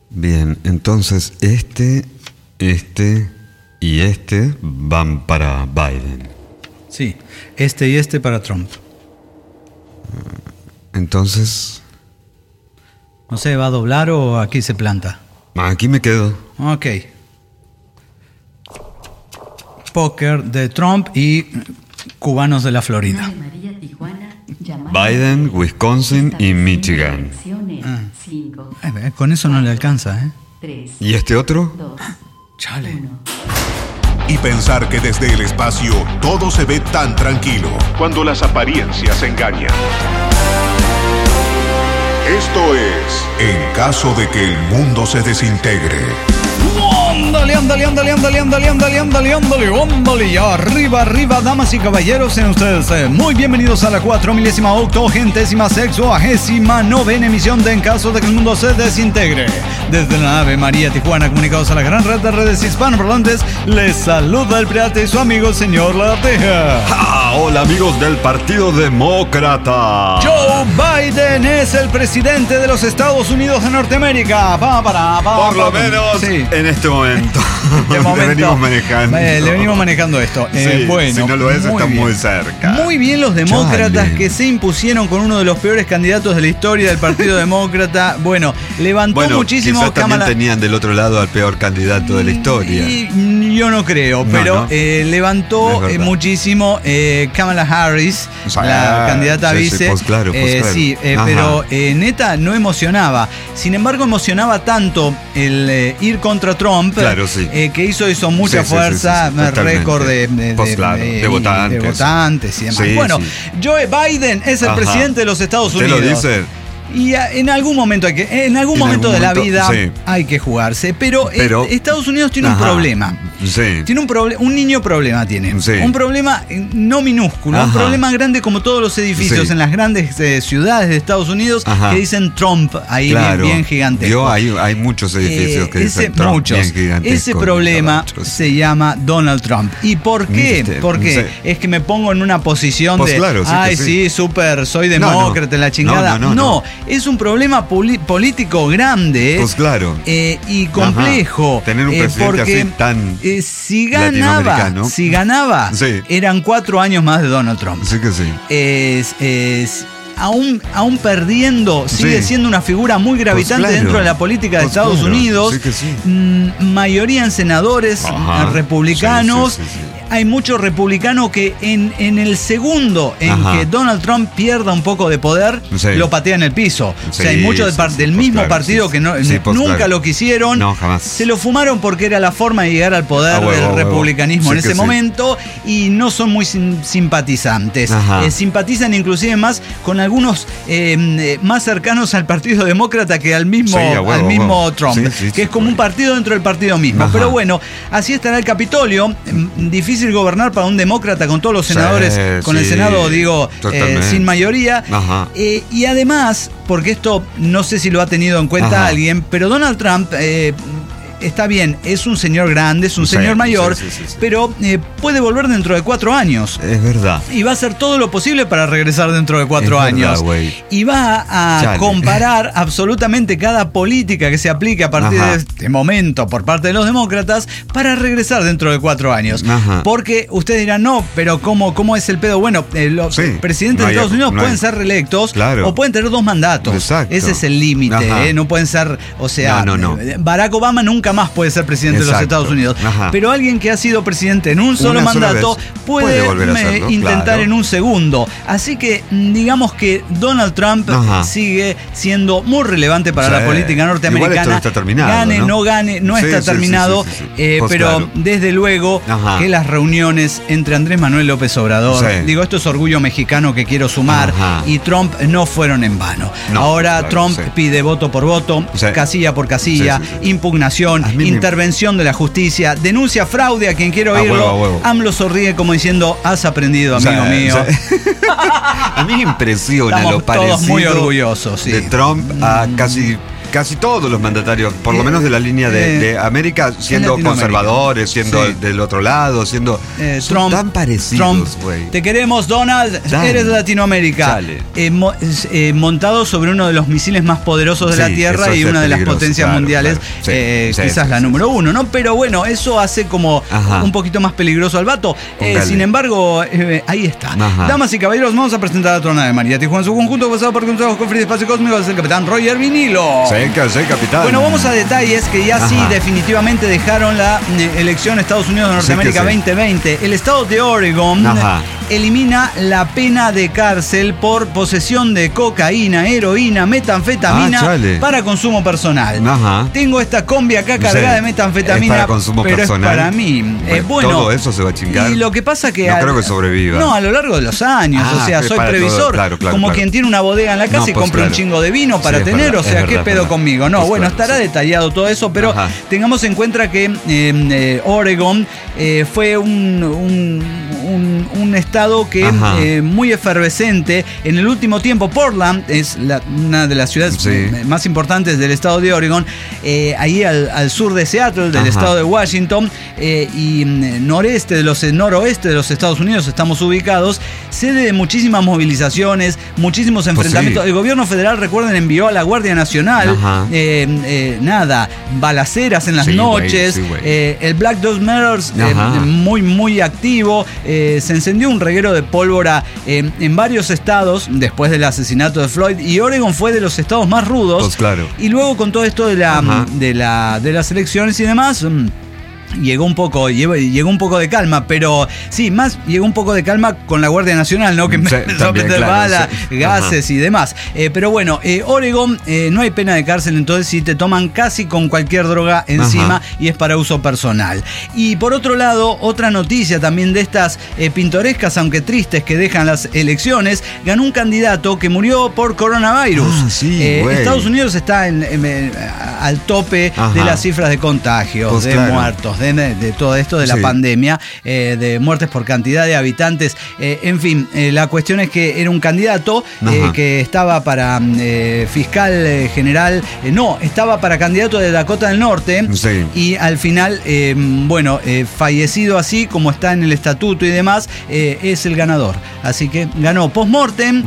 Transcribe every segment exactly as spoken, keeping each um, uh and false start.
Bien, entonces este, este y este van para Biden. Sí, este y este para Trump. Entonces... No sé, ¿va a doblar o aquí se planta? Aquí me quedo. Ok. Póker de Trump y cubanos de la Florida. Biden, Wisconsin y Michigan. Ah. Eh, con eso no le alcanza, ¿eh? ¿Y este otro? Chale. Y pensar que desde el espacio todo se ve tan tranquilo, cuando las apariencias engañan. Esto es En caso de que el mundo se desintegre. Ándale, ándale, ándale, ándale, ándale, ándale, ándale, ándale, ándale, y arriba, arriba, damas y caballeros, sean ustedes eh, muy bienvenidos a la cuatro milésima octogentésima sexuagésima novena emisión de En caso de que el mundo se desintegre. Desde la nave María Tijuana, comunicados a la gran red de redes hispanoparlantes, les saluda el pirata y su amigo el señor Lateja. ¡Ah! Hola amigos del Partido Demócrata. Joe Biden es el presidente de los Estados Unidos de Norteamérica. Pa, para, pa, Por lo pa, menos sí. en este momento. De momento le venimos manejando. Eh, le venimos manejando esto. Eh, Sí, bueno, si no lo es, muy está bien. muy cerca. Muy bien los demócratas Chale. que se impusieron con uno de los peores candidatos de la historia del Partido Demócrata. Bueno, levantó Bueno, muchísimo quizás también Kamala... tenían del otro lado al peor candidato de la historia. Y yo no creo, No, pero no. eh, Es levantó verdad. eh, muchísimo eh, Kamala Harris, O sea, la candidata a sí, sí, vice. pues claro, pues Eh, claro. sí, eh, Ajá. pero eh, neta no emocionaba. Sin embargo, emocionaba tanto el eh, ir contra Trump, Claro, sí. eh, que hizo eso mucha Sí, sí, fuerza, sí, sí, sí, totalmente. récord de, de, Pues de- claro, de votantes. de votantes y demás. Sí, bueno, sí. Joe Biden es el Ajá. presidente de los Estados ¿Usted Unidos. lo dice? Y a- en algún momento hay que, en algún En momento algún de la momento, vida sí. hay que jugarse. Pero, eh, Pero- Estados Unidos tiene un Ajá. problema. Sí. Tiene un problema, un niño problema tiene. Sí. Un problema eh, no minúsculo, un Ajá. problema grande como todos los edificios Sí. en las grandes eh, ciudades de Estados Unidos Ajá. que dicen Trump ahí Claro. bien, bien gigantesco. Yo, hay, hay muchos edificios Eh, que ese, dicen Trump muchos. bien gigantescos, Ese problema muchos. se llama Donald Trump. ¿Y por qué? ¿Viste? Porque Sí. es que me pongo en una posición Pues de, claro, sí que ay, sí. sí, súper, soy No, no. demócrata, la chingada. No, no, no, no. es un problema poli- político grande. Pues claro. eh, y complejo. Ajá. Tener un eh, presidente porque, así tan eh, si ganaba, latinoamericano. si ganaba, Sí. eran cuatro años más de Donald Trump. Sí que sí. Es, es aún, aún perdiendo, sigue Sí. siendo una figura muy gravitante Pues claro. dentro de la política de Pues Estados claro. Unidos. Sí que sí. Mm, mayoría en senadores Ajá. eh, republicanos. Sí, sí, sí, sí. Hay muchos republicanos que en, en el segundo en Ajá. que Donald Trump pierda un poco de poder, Sí. lo patea en el piso. o sea, hay Sí, muchos del, sí, par- sí, del pues mismo claro, partido sí, que no, sí, pues nunca claro. lo quisieron. No, jamás. Se lo fumaron porque era la forma de llegar al poder A huevo, del a huevo. republicanismo Sí en que ese sí. momento y no son muy sim- simpatizantes. Ajá. Eh, simpatizan inclusive más con algunos eh, eh, más cercanos al Partido Demócrata que al mismo, Sí, a huevo, al a mismo huevo. Trump, Sí, sí, que sí, es como un partido dentro del partido mismo. Ajá. Pero bueno, así estará el Capitolio. Mm, Difícil gobernar para un demócrata con todos los Sí, senadores, con el sí, Senado, digo, eh, totalmente. sin mayoría. Ajá. Eh, y además, porque esto no sé si lo ha tenido en cuenta Ajá. alguien, pero Donald Trump eh, está bien, es un señor grande, es un Sí, señor mayor, sí, sí, sí, sí. pero eh, puede volver dentro de cuatro años. Es verdad. Y va a hacer todo lo posible para regresar dentro de cuatro Es verdad, años. güey. Y va a Chale. comparar absolutamente cada política que se aplique a partir Ajá. de este momento por parte de los demócratas para regresar dentro de cuatro años. Ajá. Porque ustedes dirán, no, pero ¿cómo, cómo es el pedo? Bueno, eh, los Sí, presidentes no de hay- Estados Unidos no pueden hay- ser reelectos Claro. o pueden tener dos mandatos. Exacto. Ese es el límite. Ajá. eh, No pueden ser, o sea, No, no, no. Barack Obama nunca más puede ser presidente de los Exacto. Estados Unidos. Ajá. Pero alguien que ha sido presidente en un solo Una sola mandato vez puede, puede volver a me- hacerlo, intentar claro. en un segundo. Así que mm, digamos que Donald Trump Ajá. sigue siendo muy relevante para Sí. la política norteamericana. Igual esto no está terminado, Gane, ¿no? no gane, no Sí, está sí, sí, terminado. sí, sí, sí. eh, Pues pero claro. desde luego Ajá. que las reuniones entre Andrés Manuel López Obrador, Sí. digo, esto es orgullo mexicano que quiero sumar, Ajá. y Trump no fueron en vano. No, Ahora claro, Trump sí. pide voto por voto, Sí. casilla por casilla, Sí, sí, sí. impugnación, A mí me- intervención de la justicia, denuncia fraude a quien quiero A oírlo. huevo, a huevo. AMLO sonríe como diciendo, has aprendido, O sea, amigo mío. o sea, a mí me impresiona Estamos lo todos parecido muy orgullosos, sí. de Trump a casi casi todos los mandatarios, por lo menos de la línea de, de América, siendo conservadores, siendo sí. del otro lado, siendo eh, Trump, tan parecidos, güey. Te queremos, Donald, Dale. eres de Latinoamérica. Eh, mo, eh, montado sobre uno de los misiles más poderosos de sí, la Tierra y una de las potencias claro, mundiales, claro. Sí, eh, sí, quizás sí, la sí, número sí. uno, ¿no? Pero bueno, eso hace como Ajá. un poquito más peligroso al vato. Eh, sin embargo, eh, ahí está. Ajá. Damas y caballeros, vamos a presentar a la trona de María Tijuana en su conjunto, pasado por consejos con Free Espacio Cósmico, es el capitán Roger Vinilo. Sí, sí, capitán. Bueno, vamos a detalles que ya Ajá. sí definitivamente dejaron la eh, elección Estados Unidos de Norteamérica sí sí. veinte veinte. El estado de Oregon Ajá. elimina la pena de cárcel por posesión de cocaína, heroína, metanfetamina ah, para consumo personal. Ajá. Tengo esta combi acá cargada sí. de metanfetamina, es para consumo pero personal. es para mí. Bueno, eh, bueno, todo eso se va a chingar. Y lo que pasa que... No al, creo que sobreviva. No, a lo largo de los años. Ah, o sea, soy previsor. Todo, claro, claro, como claro. quien tiene una bodega en la casa no, y pues compra claro. un chingo de vino para sí, tener. Verdad, o sea, ¿qué verdad, pedo verdad. conmigo? No, pues bueno, claro, estará sí. detallado todo eso, pero Ajá. tengamos en cuenta que eh, eh, Oregon eh, fue un, un, un, un estado que eh, muy efervescente. En el último tiempo, Portland es la, una de las ciudades sí. más importantes del estado de Oregon, eh, ahí al, al sur de Seattle, del Ajá. estado de Washington, eh, y noreste de los, noroeste de los Estados Unidos estamos ubicados, sede de muchísimas movilizaciones, muchísimos enfrentamientos. Pues sí. El gobierno federal, recuerden, envió a la Guardia Nacional, eh, eh, nada, balaceras en las sí, noches, wey, sí, eh, el Black Dog Matters eh, muy, muy activo, eh, se encendió un reguero de pólvora eh, en varios estados después del asesinato de Floyd, y Oregon fue de los estados más rudos. Pues claro. Y luego con todo esto de la, de la de las elecciones y demás, mmm, Llegó un poco, llegó, llegó un poco de calma, pero sí, más llegó un poco de calma con la Guardia Nacional, ¿no? Que empezó sí, a meter claro, balas, sí. gases Ajá. y demás. Eh, pero bueno, eh, Oregon eh, no hay pena de cárcel, entonces sí te toman casi con cualquier droga encima Ajá. y es para uso personal. Y por otro lado, otra noticia también de estas eh, pintorescas, aunque tristes, que dejan las elecciones, ganó un candidato que murió por coronavirus. Ah, sí, eh, Estados Unidos está en, en, en, al tope Ajá. de las cifras de contagios, pues de claro. muertos, de, de todo esto de la sí. pandemia, eh, de muertes por cantidad de habitantes, eh, en fin, eh, la cuestión es que era un candidato eh, que estaba para eh, fiscal eh, general, eh, no, estaba para candidato de Dakota del Norte sí. y al final, eh, bueno, eh, fallecido así como está en el estatuto y demás, eh, es el ganador, así que ganó post-mortem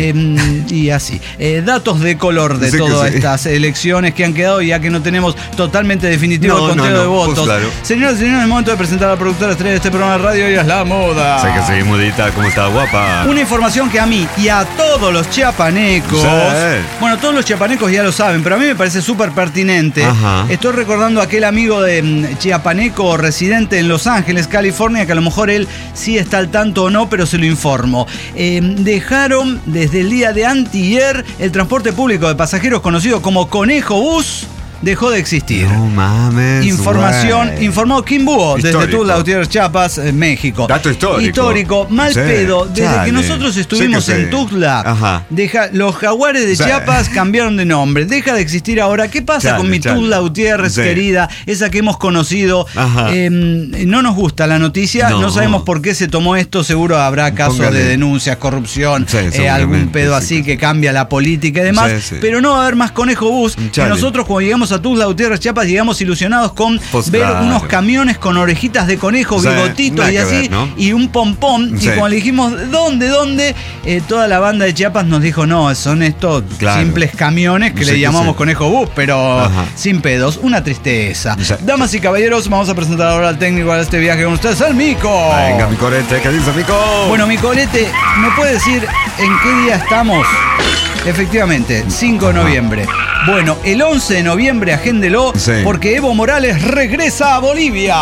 eh, y así. Eh, datos de color de sí todas sí. estas elecciones que han quedado, ya que no tenemos totalmente definitivo no, el conteo no, no, de votos. Pues claro. Señoras y señores, es el momento de presentar a la productora estrella de este programa de radio, ella es la moda. Sé que sí, mudita, ¿cómo está, guapa? Una información que a mí y a todos los chiapanecos, sí. bueno, todos los chiapanecos ya lo saben, pero a mí me parece súper pertinente. Ajá. Estoy recordando a aquel amigo de um, chiapaneco residente en Los Ángeles, California, que a lo mejor él sí está al tanto o no, pero se lo informo. Eh, dejaron desde el día de antier el transporte público de pasajeros conocido como Conejo Bus. Dejó de existir. No mames. Información, wey. Informó Kim Búho desde Tuzla, Gutiérrez, Chiapas, eh, México. Dato histórico. Histórico, mal sí, pedo. Desde chale. que nosotros estuvimos sí que en Tuzla, Ajá. Deja, los jaguares de sí. Chiapas cambiaron de nombre. Deja de existir ahora. ¿Qué pasa chale, con mi chale. Tuzla Gutiérrez sí. querida? Esa que hemos conocido. Eh, no nos gusta la noticia. No. no sabemos por qué se tomó esto. Seguro habrá casos Póngale. de denuncias, corrupción, sí, eh, algún pedo sí, así sí. que cambia la política y demás. Sí, sí. Pero no va a haber más Conejo Bus. Que nosotros, cuando llegamos a Tuzla Gutiérrez, Chiapas, llegamos ilusionados con pues ver claro. unos camiones con orejitas de conejo, o sea, bigotitos y así, ver, ¿no? y un pompón. Sí. Y cuando le dijimos, ¿dónde, dónde? Eh, toda la banda de Chiapas nos dijo, no, son estos claro. simples camiones que sí, le llamamos sí. Conejo Bus, pero Ajá. sin pedos. Una tristeza. Sí. Damas y caballeros, vamos a presentar ahora al técnico de este viaje con ustedes, el Mico. Venga, mi colete, ¿qué dice, Mico? Bueno, mi colete, ¿me puede decir en qué día estamos? Efectivamente, cinco de noviembre. Bueno, el once de noviembre, agéndelo, sí. porque Evo Morales regresa a Bolivia.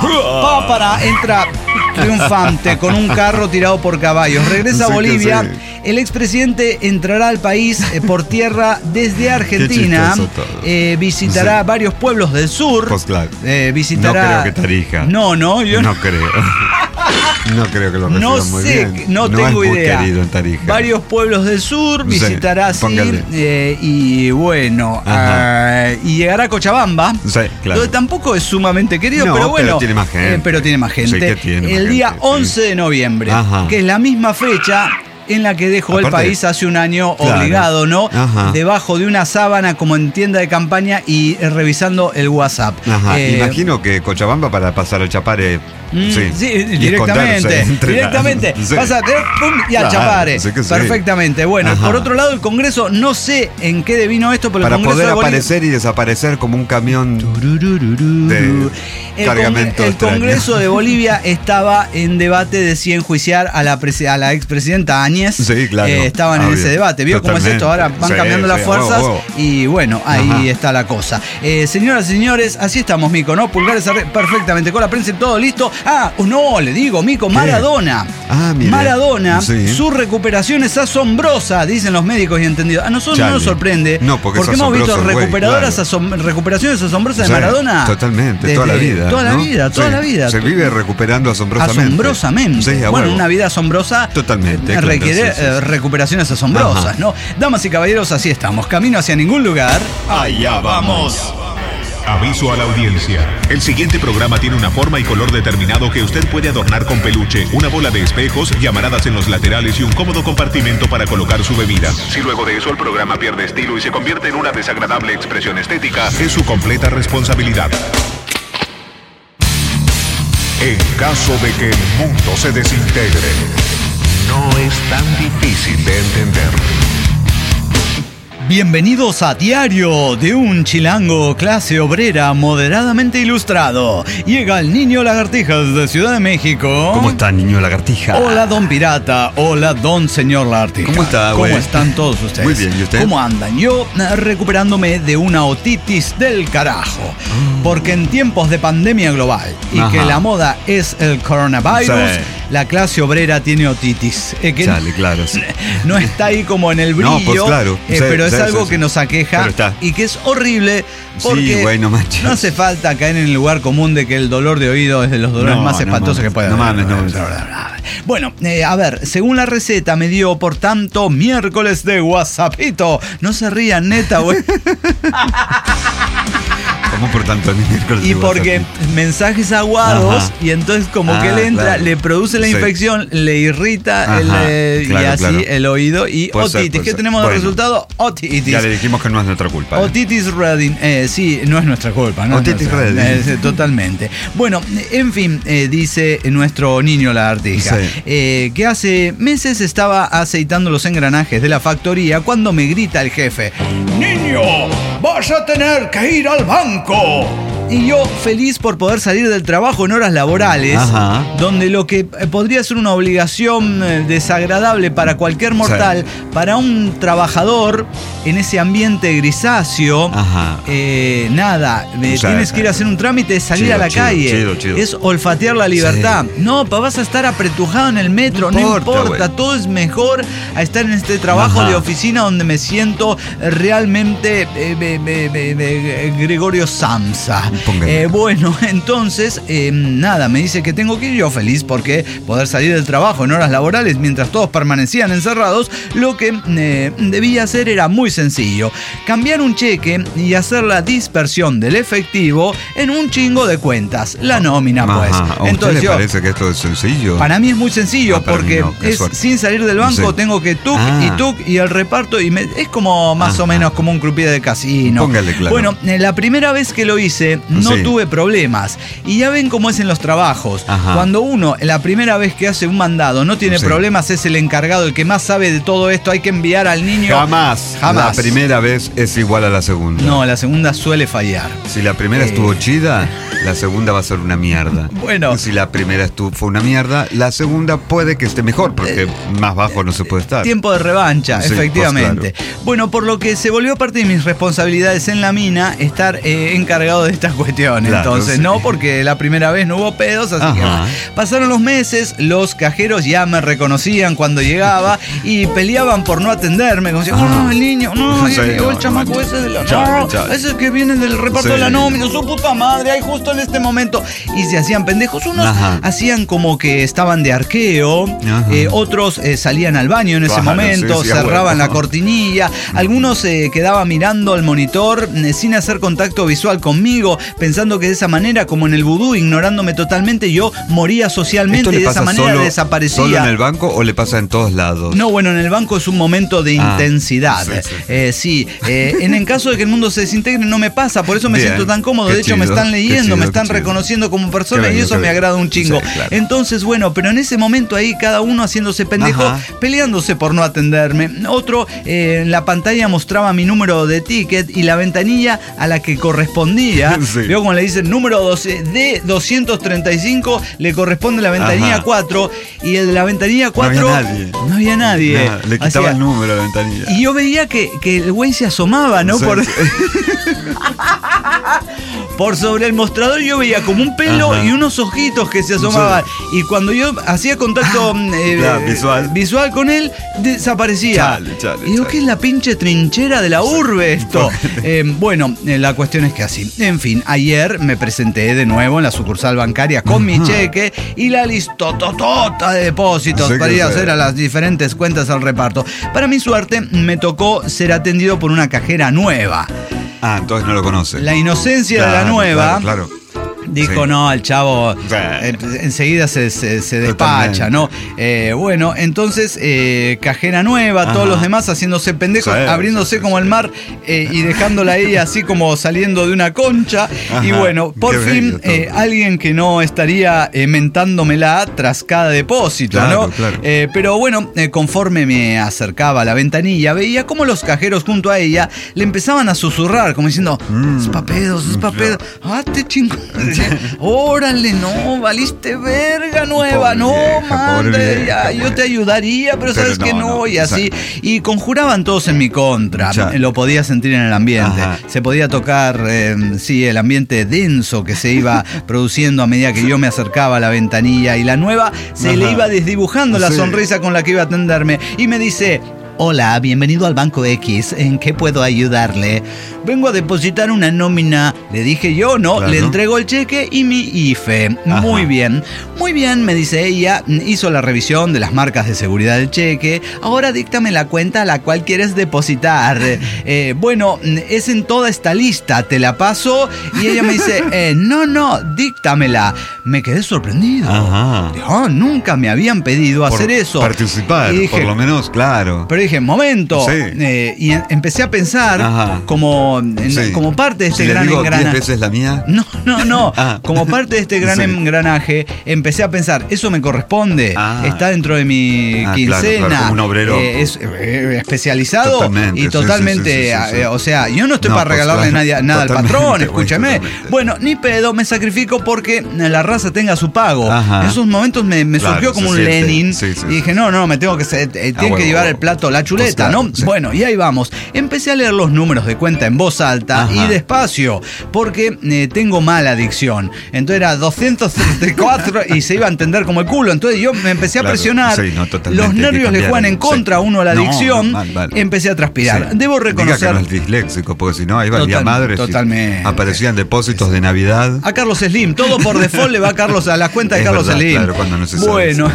Pápara entra triunfante con un carro tirado por caballos. Regresa sí, a Bolivia. Sí. El expresidente entrará al país eh, por tierra desde Argentina. Eh, visitará sí. varios pueblos del sur. Pues claro. Eh, visitará... No creo que Tarija. No, no, yo no. No creo. No creo que lo reciban no muy sé, bien. No, no tengo es muy idea. Querido en Tarija. Varios pueblos del sur visitará sí, así eh, y bueno uh, y llegará a Cochabamba, sí, claro. donde tampoco es sumamente querido, no, pero bueno, pero tiene más gente. Eh, pero tiene más gente. Sí, tiene el más día gente, once sí. de noviembre, Ajá. que es la misma fecha en la que dejó Aparte, el país hace un año claro. obligado, ¿no? Ajá. Debajo de una sábana como en tienda de campaña y eh, revisando el WhatsApp. Ajá. Eh, Imagino que Cochabamba para pasar al Chapare. Mm, sí, sí, y directamente, esconderse. directamente, Sí. pasa, eh, pum, y al Claro, Chapare, sí que sí. perfectamente. Bueno, Ajá. por otro lado, el Congreso, no sé en qué devino esto, pero Para el Congreso poder de Bolivia... aparecer y desaparecer como un camión de El, cargamento Congre- el extraño. Congreso de Bolivia estaba en debate de si enjuiciar a la, presi- a la expresidenta Áñez. Sí, claro. Eh, estaban en Obvio. ese debate. ¿Vio cómo es esto? Ahora van Sí, cambiando las sí, fuerzas huevo, huevo. y bueno, ahí Ajá. está la cosa. Eh, señoras y señores, así estamos, Mico, ¿no? Pulgares arre- perfectamente con la prensa y todo listo. Ah, no, le digo, Mico, Maradona. Ah, mire. Maradona, Sí. su recuperación es asombrosa, dicen los médicos y entendidos. A nosotros Chale. no nos sorprende. No, porque es hemos visto asombroso el güey, recuperadoras claro. asom- recuperaciones asombrosas Sí, de Maradona. Totalmente, toda la Desde- vida. Toda la ¿no? vida, toda Sí. la vida. Se vive recuperando asombrosamente. Asombrosamente. Sí, a bueno, huevo. una vida asombrosa Totalmente, eh, claro, requiere sí, sí, sí. eh, recuperaciones asombrosas, Ajá. ¿no? Damas y caballeros, así estamos. Camino hacia ningún lugar. Allá vamos. Aviso a la audiencia. El siguiente programa tiene una forma y color determinado que usted puede adornar con peluche, una bola de espejos, llamaradas en los laterales y un cómodo compartimento para colocar su bebida. Si luego de eso el programa pierde estilo y se convierte en una desagradable expresión estética, es su completa responsabilidad. En caso de que el mundo se desintegre, no es tan difícil de entender. Bienvenidos a Diario de un chilango clase obrera moderadamente ilustrado. Llega el niño lagartijas de Ciudad de México. ¿Cómo está, niño lagartija? Hola, don pirata. Hola, don señor lagartija. ¿Cómo está, ¿Cómo güey? están todos ustedes? Muy bien, ¿y usted? ¿Cómo andan? Yo eh, recuperándome de una otitis del carajo. Porque en tiempos de pandemia global y Ajá. que la moda es el coronavirus, Sí. la clase obrera tiene otitis. Eh, que Chale, claro. Sí. no está ahí como en el brillo, No, pues claro. eh, Sí, pero es sí, algo sí, que sí. nos aqueja Pero está. y que es horrible porque Sí, güey, no manches. no hace falta caer en el lugar común de que el dolor de oído es de los dolores No, más no espantosos mames, que puede no haber. mames, no. Bueno, eh, a ver, según la receta me dio, por tanto, miércoles de WhatsAppito. No se rían, neta, güey. ¿Cómo por tanto el miércoles? Y de porque WhatsApp? mensajes aguados Ajá. y entonces como Ah, que le entra, claro. le produce la Sí. infección, le irrita el, Ajá, eh, claro, y así claro. el oído y Puede ser, otitis. puede ¿Qué ser. tenemos de Bueno. resultado? Otitis. Ya le dijimos que no es nuestra culpa. ¿eh? Otitis Redding, eh, sí, no es nuestra culpa, ¿no? Otitis Es nuestra- Redding. eh, totalmente. Bueno, en fin, eh, dice nuestro niño lagartija, Sí. eh, que hace meses estaba aceitando los engranajes de la factoría cuando me grita el jefe: ¡Niño, vas a tener que ir al banco! Y yo, feliz por poder salir del trabajo en horas laborales, Ajá. donde lo que eh, podría ser una obligación eh, desagradable para cualquier mortal, para un trabajador en ese ambiente grisáceo, Ajá. eh, nada, me O sea, tienes que ir a hacer un trámite, salir chido, a la chido, calle. chido, chido. Es olfatear la libertad. No, pa, vas a estar apretujado en el metro, no No importa, importa, güey. todo es mejor a estar en este trabajo Ajá. de oficina donde me siento realmente eh, me- me- me- me- Gregorio Samsa. Póngale. Eh, bueno, entonces, eh, nada, me dice que tengo que ir yo feliz porque poder salir del trabajo en horas laborales mientras todos permanecían encerrados, lo que eh, debía hacer era muy sencillo: cambiar un cheque y hacer la dispersión del efectivo en un chingo de cuentas, la nómina pues. Ajá. ¿A usted Entonces le yo, parece que esto es sencillo? para mí es muy sencillo Ah, para mí porque no, qué es suerte. sin salir del banco, Sí. tengo que tuc Ah. y tuc y el reparto y me- es como más Ajá. o menos como un croupier de casino. Póngale claro. Bueno, eh, la primera vez que lo hice no Sí. tuve problemas y ya ven cómo es en los trabajos. Ajá. Cuando uno la primera vez que hace un mandado no tiene Sí. problemas, es el encargado, el que más sabe de todo esto, hay que enviar al niño. Jamás. Jamás. La primera vez es igual a la segunda. No, la segunda suele fallar. Si la primera Eh. estuvo chida, la segunda va a ser una mierda. Bueno. Si la primera estuvo, fue una mierda, la segunda puede que esté mejor, porque más bajo no se puede estar. Tiempo de revancha, Sí, efectivamente. pues, Bueno, por lo que se volvió parte de mis responsabilidades en la mina estar eh, encargado de estas cuestiones. Claro, Entonces, sí. no, porque la primera vez no hubo pedos, así Ajá. que va. Pasaron los meses, los cajeros ya me reconocían cuando llegaba y peleaban por no atenderme. Como decían, Ajá. no, el niño, no, Sí, llegó no, el no chamaco manches. ese de la Chale, no, chale. ese que viene del reparto Sí. de la nómina, su puta madre, ahí justo en este momento. Y se hacían pendejos. Unos Ajá. hacían como que estaban de arqueo, Ajá. eh, otros eh, salían al baño en ese Claro, momento, sí, sí, a cerraban huevo. la cortinilla, algunos se eh, quedaban mirando al monitor eh, sin hacer contacto visual conmigo, pensando que de esa manera, como en el vudú, ignorándome totalmente, yo moría socialmente y de esa manera solo, desaparecía. ¿Solo en el banco o le pasa en todos lados? No, bueno, en el banco es un momento de ah, intensidad. Sí, sí, eh, sí. Eh, en el caso de que el mundo se desintegre no me pasa, por eso me Bien, siento tan cómodo. De hecho, chido, me están leyendo, chido, me están reconociendo como persona bello, y eso me agrada un chingo. Sí, claro. Entonces, bueno, pero en ese momento ahí cada uno haciéndose pendejo, Ajá. peleándose por no atenderme. Otro eh, en la pantalla mostraba mi número de ticket y la ventanilla a la que correspondía. Sí. Veo como le dicen número doce D doscientos treinta y cinco, le corresponde la ventanilla Ajá. cuatro, y el de la ventanilla cuatro no había nadie. No había nadie. Nada, le quitaba Hacía, el número a la ventanilla. Y yo veía que, que el güey se asomaba, ¿no? Sí, por... sí. Por sobre el mostrador yo veía como un pelo Ajá. y unos ojitos que se asomaban. Sí. Y cuando yo hacía contacto ah, eh, claro, visual. visual con él, desaparecía. Chale, chale, y digo, chale. ¿qué es la pinche trinchera de la urbe esto? Eh, bueno, eh, la cuestión es que así. En fin, ayer me presenté de nuevo en la sucursal bancaria con Ajá. mi cheque y la listototota de depósitos sí para ir a hacer a las diferentes cuentas al reparto. Para mi suerte, me tocó ser atendido por una cajera nueva. Ah, entonces no lo conoce. La inocencia claro, de la nueva. Claro, claro. Dijo, sí. no, el chavo eh, enseguida se, se, se despacha, ¿no? Eh, bueno, entonces, eh, cajera nueva, Ajá. todos los demás haciéndose pendejos, sí, abriéndose sí, como sí. el mar eh, y dejándola ahí así como saliendo de una concha. Ajá. Y bueno, por Qué fin, eh, alguien que no estaría eh, mentándomela tras cada depósito, claro, ¿no? Claro. Eh, pero bueno, eh, conforme me acercaba a la ventanilla, veía como los cajeros junto a ella le empezaban a susurrar, como diciendo, mm. es pa' pedos, es pa' pedos, ah, te chingón. Órale, no, valiste verga nueva, pobre no, vieja, madre, ya, yo te ayudaría, pero, pero sabes no, que no, no y así. Exacto. Y conjuraban todos en mi contra, ya. Lo podía sentir en el ambiente, Ajá. se podía tocar, eh, sí, el ambiente denso que se iba produciendo a medida que yo me acercaba a la ventanilla y la nueva se Ajá. le iba desdibujando la sí. sonrisa con la que iba a atenderme y me dice... Hola, bienvenido al Banco X. ¿En qué puedo ayudarle? Vengo a depositar una nómina. Le dije yo, ¿no? Claro. Le entrego el cheque y mi I F E. Ajá. Muy bien. Muy bien, me dice ella. Hizo la revisión de las marcas de seguridad del cheque. Ahora díctame la cuenta a la cual quieres depositar. Eh, bueno, es en toda esta lista. Te la paso. Y ella me dice, eh, no, no, díctamela. Me quedé sorprendido. Ajá. Oh, nunca me habían pedido por hacer eso. Participar, dije, por lo menos, claro. Pero dije, momento. Sí. Eh, y empecé a pensar como, en, sí. como parte de este si gran le digo engranaje. ¿diez veces la mía? No, no, no. ah. Como parte de este gran sí. engranaje, empecé a pensar, eso me corresponde. Ah. Está dentro de mi ah, quincena. Claro, claro, como un obrero. Eh, es eh, especializado totalmente, y totalmente. Sí, sí, sí, sí, sí. Eh, o sea, yo no estoy no, para pues, regalarle claro, nada, nada al patrón, escúchame. Bueno, ni pedo, me sacrifico porque la raza tenga su pago. Ajá. En esos momentos me, me claro, surgió como un siente. Lenin. Sí, sí, y dije, no, no, me tengo que. Eh, tienen ah, bueno, que llevar bueno. el plato la chuleta, pues claro, ¿no? Sí. Bueno, y ahí vamos. Empecé a leer los números de cuenta en voz alta Ajá. y despacio, porque eh, tengo mala adicción. Entonces era doscientos treinta y cuatro y se iba a entender como el culo. Entonces yo me empecé a claro, presionar. Sí, no, los nervios le juegan en contra a sí. uno a la adicción. No, mal, mal. Empecé a transpirar. Sí. Debo reconocer. Diga que no es disléxico, porque si no, ahí valía Total, madre. Totalmente. Aparecían depósitos de Navidad. A Carlos Slim. Todo por default le va a Carlos a la cuenta de es Carlos verdad, Slim. Claro, cuando no se sabe bueno.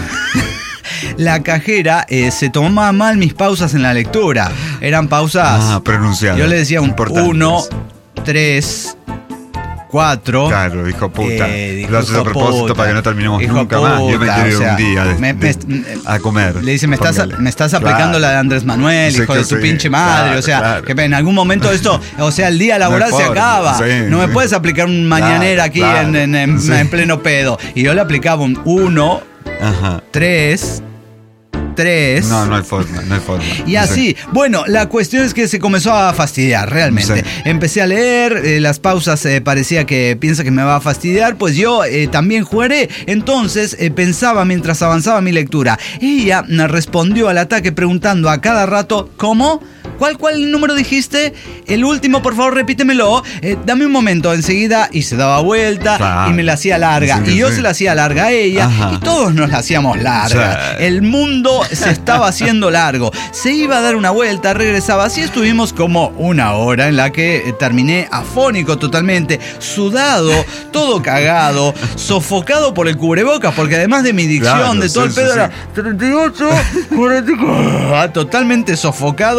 La cajera eh, se tomaba mal mis pausas en la lectura. Eran pausas. Ah, pronunciadas. Yo le decía un uno, tres, cuatro. Claro, hijo puta. Eh, Lo haces a propósito puta, para que no terminemos nunca puta, más. Yo me quiero ir o sea, un día de, me, de, me, a comer. Le dice, me estás, me estás aplicando claro. la de Andrés Manuel, hijo de tu sí, pinche madre. Claro, o sea, claro. que en algún momento esto, o sea, el día laboral no se acaba. Sí, no me sí. puedes aplicar un mañanera aquí claro, en, en, en, sí. en pleno pedo. Y yo le aplicaba un uno, tres. Tres. No, no hay forma, no hay forma. Y así, no sé. Bueno, la cuestión es que se comenzó a fastidiar, realmente. No sé. Empecé a leer, eh, las pausas eh, parecía que piensa que me va a fastidiar, pues yo eh, también jugaré. Entonces eh, pensaba mientras avanzaba mi lectura. Ella me respondió al ataque preguntando a cada rato, ¿cómo? ¿Cuál, cuál número dijiste? El último, por favor, repítemelo. Eh, dame un momento, enseguida, y se daba vuelta claro. y me la hacía larga. Sí, y yo sí. se la hacía larga a ella, Ajá. y todos nos la hacíamos larga. Sí. El mundo se estaba haciendo largo. Se iba a dar una vuelta, regresaba. Así estuvimos como una hora en la que terminé afónico totalmente, sudado, todo cagado, sofocado por el cubrebocas, porque además de mi dicción, claro, de todo sí, el pedo, sí, era treinta y ocho, cuarenta y cuatro, totalmente sofocado y con los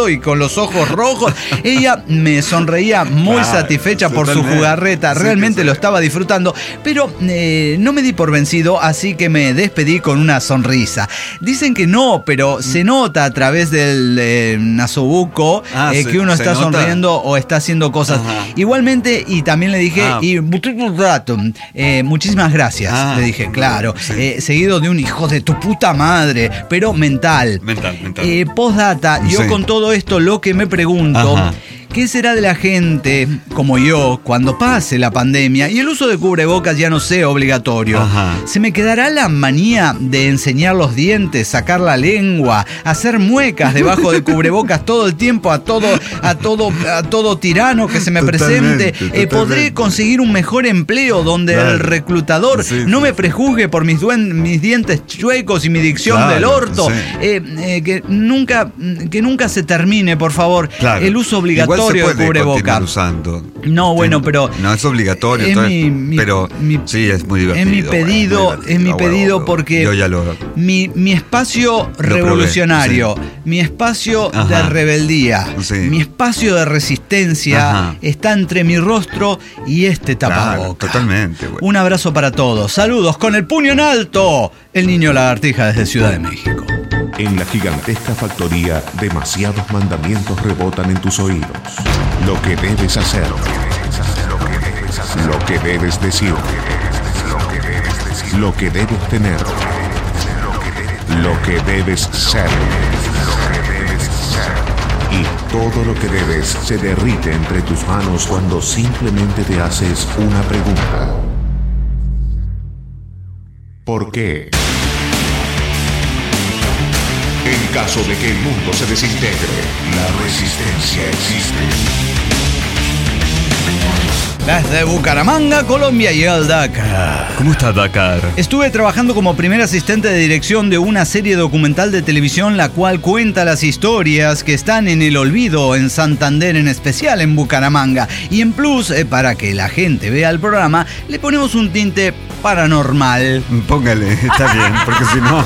los ojos rojos. Ella me sonreía muy claro, satisfecha por su jugarreta, sí, realmente lo estaba disfrutando, pero eh, no me di por vencido, así que me despedí con una sonrisa. Dicen que no, pero se nota a través del eh, nasobuco ah, eh, se, que uno está nota. sonriendo o está haciendo cosas. Ajá. Igualmente, y también le dije, ah. y eh, muchísimas gracias, ah, le dije, claro, sí. eh, seguido de un hijo de tu puta madre, pero mental. Mental, mental. Eh, postdata, yo sí. con todo esto lo que me pregunto, ajá. ¿qué será de la gente como yo cuando pase la pandemia y el uso de cubrebocas ya no sea obligatorio? Ajá. ¿Se me quedará la manía de enseñar los dientes, sacar la lengua, hacer muecas debajo de cubrebocas todo el tiempo a todo, a todo, a todo tirano que se me totalmente, presente? Totalmente. Eh, ¿Podré conseguir un mejor empleo donde claro. el reclutador sí, no sí, me prejuzgue por mis, duen, mis dientes chuecos y mi dicción claro, del orto? Sí. Eh, eh, que, nunca, que nunca se termine, por favor, claro. el uso obligatorio. Se puede de cubreboca. Usando. No, bueno, pero no es obligatorio, es entonces, mi, mi, pero mi, sí es muy divertido. Es mi pedido, bueno, es mi pedido bueno, porque yo ya lo, mi, mi espacio lo revolucionario, probé, sí. mi espacio Ajá. de rebeldía, sí. mi espacio de resistencia Ajá. está entre mi rostro y este tapaboca. Claro, totalmente. Bueno. Un abrazo para todos. Saludos con el puño en alto. El niño lagartija desde Ciudad de México. En la gigantesca factoría, demasiados mandamientos rebotan en tus oídos. Lo que debes hacer, lo que debes decir, lo que debes tener, lo que debes ser. Y todo lo que debes se derrite entre tus manos cuando simplemente te haces una pregunta. ¿Por qué? En caso de que el mundo se desintegre, la resistencia existe. Desde Bucaramanga, Colombia, y el Dakar. ¿Cómo está Dakar? Estuve trabajando como primer asistente de dirección de una serie documental de televisión, la cual cuenta las historias que están en el olvido en Santander, en especial en Bucaramanga. Y en plus, eh, para que la gente vea el programa, le ponemos un tinte paranormal. Póngale, está bien, porque si no...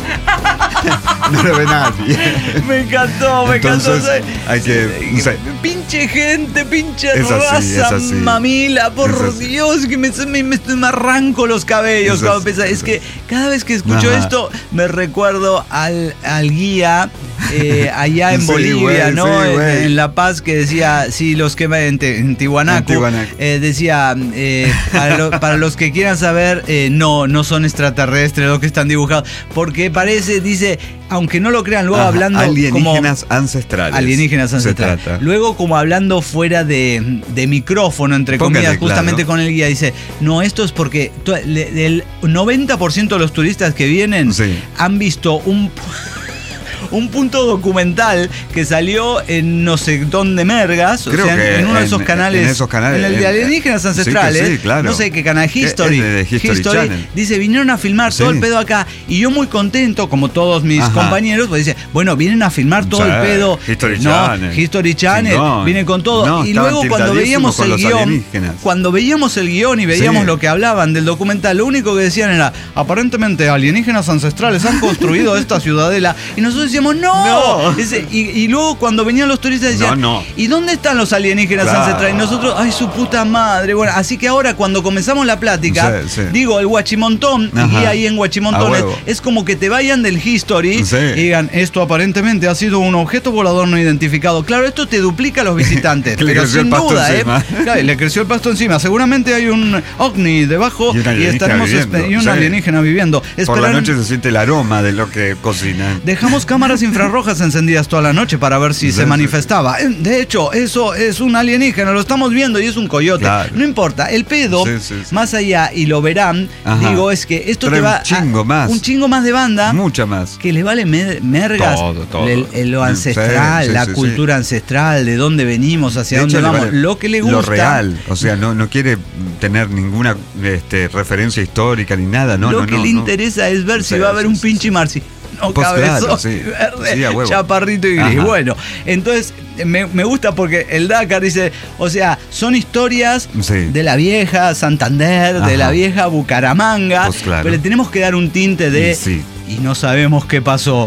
no lo ve nadie. Me encantó, me Entonces, encantó. Hay que. No sé. Pinche gente, pinche es así, raza, es así. mamila, por Dios, que me, me, me, me arranco los cabellos. Es, así, es, es que cada vez que escucho Ajá. esto, me recuerdo al, al guía eh, allá en sí, Bolivia, wey, ¿no? Sí, en, en La Paz, que decía, sí, los que en, en Tiwanaku, eh, decía, eh, para, lo, para los que quieran saber, eh, no, no son extraterrestres los que están dibujados, porque parece, dice, aunque no lo crean, luego Ajá, hablando alienígenas como, ancestrales. Alienígenas ancestrales. Luego como hablando fuera de, de micrófono, entre Póngale, comillas, justamente claro. con el guía, dice, no, esto es porque to, le, el noventa por ciento de los turistas que vienen sí. han visto un... un punto documental que salió en no sé dónde mergas, Creo o sea, que en uno de esos en, canales, en esos canales, en el de alienígenas ancestrales, sí, sí, claro. no sé qué canal, History, de History, History Channel. Dice, vinieron a filmar sí. todo el pedo acá, y yo muy contento, como todos mis Ajá. compañeros, pues dice, bueno, vienen a filmar todo sí. el pedo, History no, Channel, History Channel, sí, no. vienen con todo, no, y luego cuando veíamos el guión, cuando veíamos el guión y veíamos sí. lo que hablaban del documental, lo único que decían era, aparentemente alienígenas ancestrales han construido esta ciudadela, y nosotros decíamos, no, no. Ese, y, y luego cuando venían los turistas decían, no, no. ¿y dónde están los alienígenas claro. ancestrales? Y nosotros, ay, su puta madre. Bueno, así que ahora cuando comenzamos la plática, sí, sí. digo, el Guachimontón, Ajá. y ahí en Guachimontones, es como que te vayan del History sí. y digan, esto aparentemente ha sido un objeto volador no identificado. Claro, esto te duplica a los visitantes, pero sin duda, ¿eh? Claro, le creció el pasto encima. Seguramente hay un ovni debajo y, y estaremos viviendo, y un sí. alienígena viviendo. Por Esperan... la noche se siente el aroma de lo que cocinan. Dejamos cámaras infrarrojas encendidas toda la noche para ver si sí, se manifestaba. Sí. De hecho, eso es un alienígena, lo estamos viendo y es un coyote. Claro. No importa, el pedo, sí, sí, sí. más allá, y lo verán, Ajá. digo, es que esto Pero te va un chingo a, más. Un chingo más de banda. Mucha más. Que le vale mergas todo, todo. El, el, lo ancestral, sí, sí, la sí, cultura sí. ancestral, de dónde venimos, hacia de dónde hecho, vamos, vale lo que le gusta. Lo real, o sea, no, no quiere tener ninguna este, referencia histórica ni nada. No, lo no, que no, le no. interesa es ver sí, si va a haber sí, un sí, pinche marci. No, pues cabezón claro, sí. verde, sí, a huevo. chaparrito y gris. Ajá. Bueno, entonces me, me gusta porque el Dakar dice, o sea, son historias sí. de la vieja Santander, Ajá. de la vieja Bucaramanga, pues claro. pero le tenemos que dar un tinte de sí. y no sabemos qué pasó.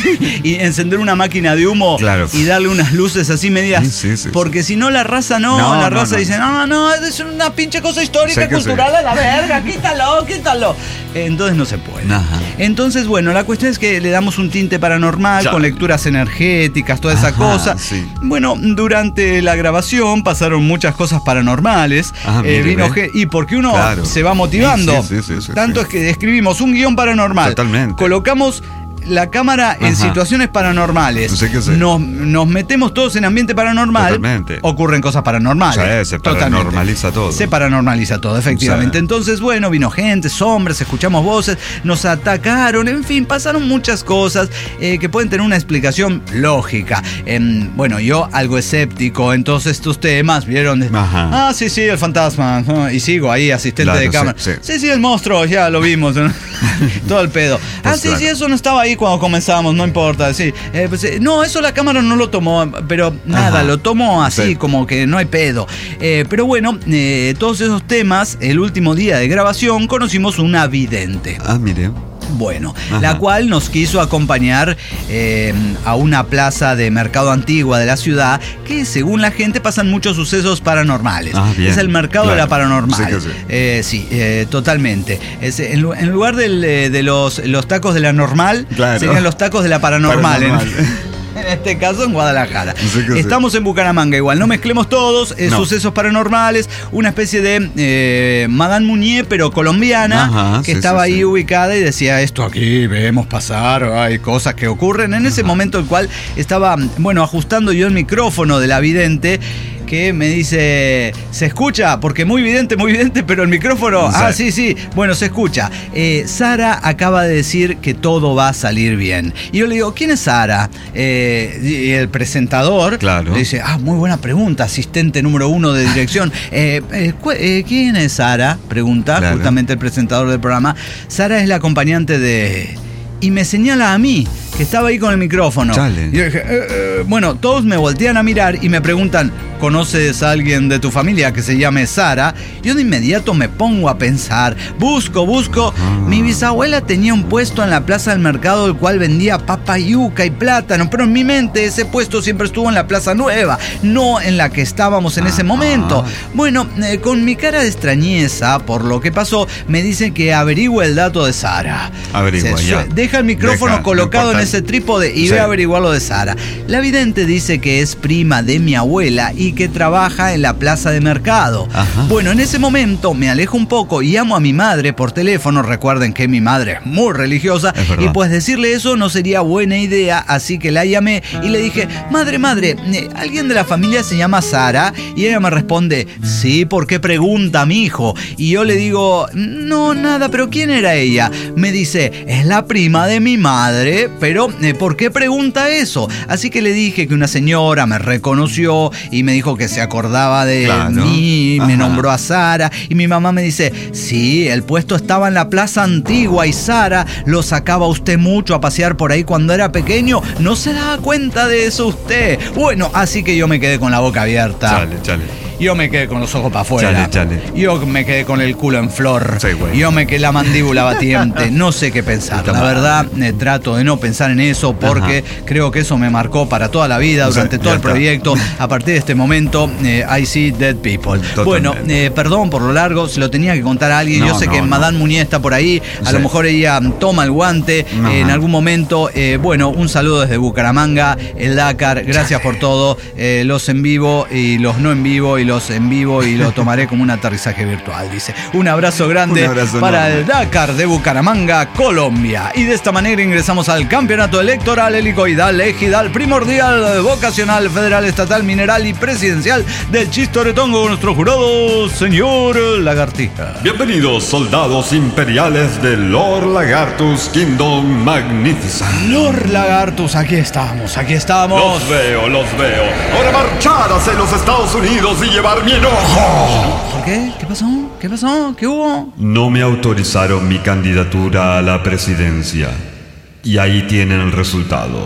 Y encender una máquina de humo, claro, y darle unas luces así medias. Sí, sí, sí, porque sí. Si no, la raza no, no la raza no, no, dice, no, no, es una pinche cosa histórica, cultural sí. a la verga, quítalo, quítalo. Entonces no se puede. Ajá. Entonces, bueno, la cuestión es que le damos un tinte paranormal ya. con lecturas energéticas, toda esa Ajá, cosa. Sí. Bueno, durante la grabación pasaron muchas cosas paranormales. Ajá, eh, mire, vino ge- y porque uno claro. se va motivando. Sí, sí, sí, sí, Tanto sí. es que escribimos un guión paranormal. Totalmente. Colocamos la cámara Ajá. en situaciones paranormales. No sé qué sé. Nos, nos metemos todos en ambiente paranormal. Totalmente. Ocurren cosas paranormales. O sea, se paranormaliza todo. Se paranormaliza todo, efectivamente. O sea. Entonces, bueno, vino gente, sombras, escuchamos voces, nos atacaron, en fin, pasaron muchas cosas eh, que pueden tener una explicación lógica. Eh, bueno, yo algo escéptico en todos estos temas, ¿vieron? Ajá. Ah, sí, sí, el fantasma. ¿no? Y sigo ahí, asistente claro, de cámara. Sí, sí. sí, sí, el monstruo, ya lo vimos. ¿no? Todo el pedo. Pues ah, sí, claro. sí, eso no estaba ahí cuando comenzamos, no importa, sí. Eh, pues, eh, no, eso la cámara no lo tomó, pero nada, Ajá. lo tomó así, sí. como que no hay pedo. Eh, pero bueno, eh, todos esos temas, el último día de grabación, conocimos una vidente. Ah, mire. Bueno, Ajá. la cual nos quiso acompañar eh, a una plaza de mercado antigua de la ciudad que según la gente pasan muchos sucesos paranormales. Ah, es el mercado claro. de la paranormal. Sí, sí, eh, sí eh, totalmente. Es, en, en lugar del, de los, los tacos de la normal, claro. serían los tacos de la paranormal. paranormal. En, en este caso en Guadalajara. Sí Estamos sí. en Bucaramanga igual, no mezclemos todos, eh, no. sucesos paranormales, una especie de eh, Madame Muñe, pero colombiana, Ajá, que sí, estaba sí, ahí sí. ubicada y decía, esto aquí vemos pasar, hay cosas que ocurren. En ese Ajá. momento el cual estaba, bueno, ajustando yo el micrófono de la vidente, que me dice, ¿se escucha? Porque muy evidente, muy evidente, pero el micrófono, sí. ah, sí, sí, bueno, se escucha. Eh, Sara acaba de decir que todo va a salir bien. Y yo le digo, ¿quién es Sara? Eh, y el presentador claro. le dice, ah, muy buena pregunta, asistente número uno de dirección. eh, eh, eh, ¿Quién es Sara? Pregunta claro. justamente el presentador del programa. Sara es la acompañante de... Y me señala a mí, que estaba ahí con el micrófono. Chale. Y yo dije, eh, eh. bueno, todos me voltean a mirar y me preguntan, ¿conoces a alguien de tu familia que se llame Sara? Yo de inmediato me pongo a pensar, busco, busco. Ah. Mi bisabuela tenía un puesto en la plaza del mercado, el cual vendía papa, yuca y plátano, pero en mi mente ese puesto siempre estuvo en la plaza nueva, no en la que estábamos en ah. ese momento. Bueno, eh, con mi cara de extrañeza por lo que pasó, me dicen que averigüe el dato de Sara. Averigua, ya. Deja el micrófono Deja, colocado no en ese trípode y sí. ve a averiguar lo de Sara. La vidente dice que es prima de mi abuela y que trabaja en la plaza de mercado. Ajá. Bueno, en ese momento me alejo un poco y llamo a mi madre por teléfono. Recuerden que mi madre es muy religiosa y pues decirle eso no sería buena idea, así que la llamé y le dije, madre, madre, ¿alguien de la familia se llama Sara? Y ella me responde, sí, ¿por qué pregunta mi hijo? Y yo le digo, no, nada, pero ¿quién era ella? Me dice, es la prima de mi madre, pero ¿por qué pregunta eso? Así que le dije que una señora me reconoció y me dijo que se acordaba de claro. mí, Ajá. me nombró a Sara y mi mamá me dice, sí, el puesto estaba en la plaza antigua y Sara lo sacaba usted mucho a pasear por ahí cuando era pequeño, ¿no se daba cuenta de eso usted? Bueno, así que yo me quedé con la boca abierta. Chale, chale. Yo me quedé con los ojos para afuera. Chale, chale. Yo me quedé con el culo en flor. Sí, bueno. Yo me quedé la mandíbula batiente. No sé qué pensar. La verdad, eh, trato de no pensar en eso porque Ajá. creo que eso me marcó para toda la vida, durante o sea, todo el está. proyecto. A partir de este momento, eh, I see dead people. Totalmente. Bueno, eh, perdón por lo largo, se lo tenía que contar a alguien. No, Yo sé no, que no. Madame Muñe está por ahí. A sí. lo mejor ella toma el guante eh, en algún momento. Eh, bueno, un saludo desde Bucaramanga, el Dakar. Gracias por todo. Eh, los en vivo y los no en vivo y los en vivo y lo tomaré como un aterrizaje virtual, dice. Un abrazo grande un abrazo para enorme. El Dakar de Bucaramanga, Colombia. Y de esta manera ingresamos al campeonato electoral helicoidal, ejidal, primordial, vocacional, federal, estatal, mineral y presidencial del Chistoretongo con nuestro jurado, señor Lagartija. Bienvenidos, soldados imperiales de Lord Lagartus Kingdom Magnificent. Lord Lagartus, aquí estamos, aquí estamos. Los veo, los veo. Ahora marchar hacia los Estados Unidos y llevar mi enojo. ¿Por qué? ¿Qué pasó? ¿Qué pasó? ¿Qué hubo? No me autorizaron mi candidatura a la presidencia. Y ahí tienen el resultado.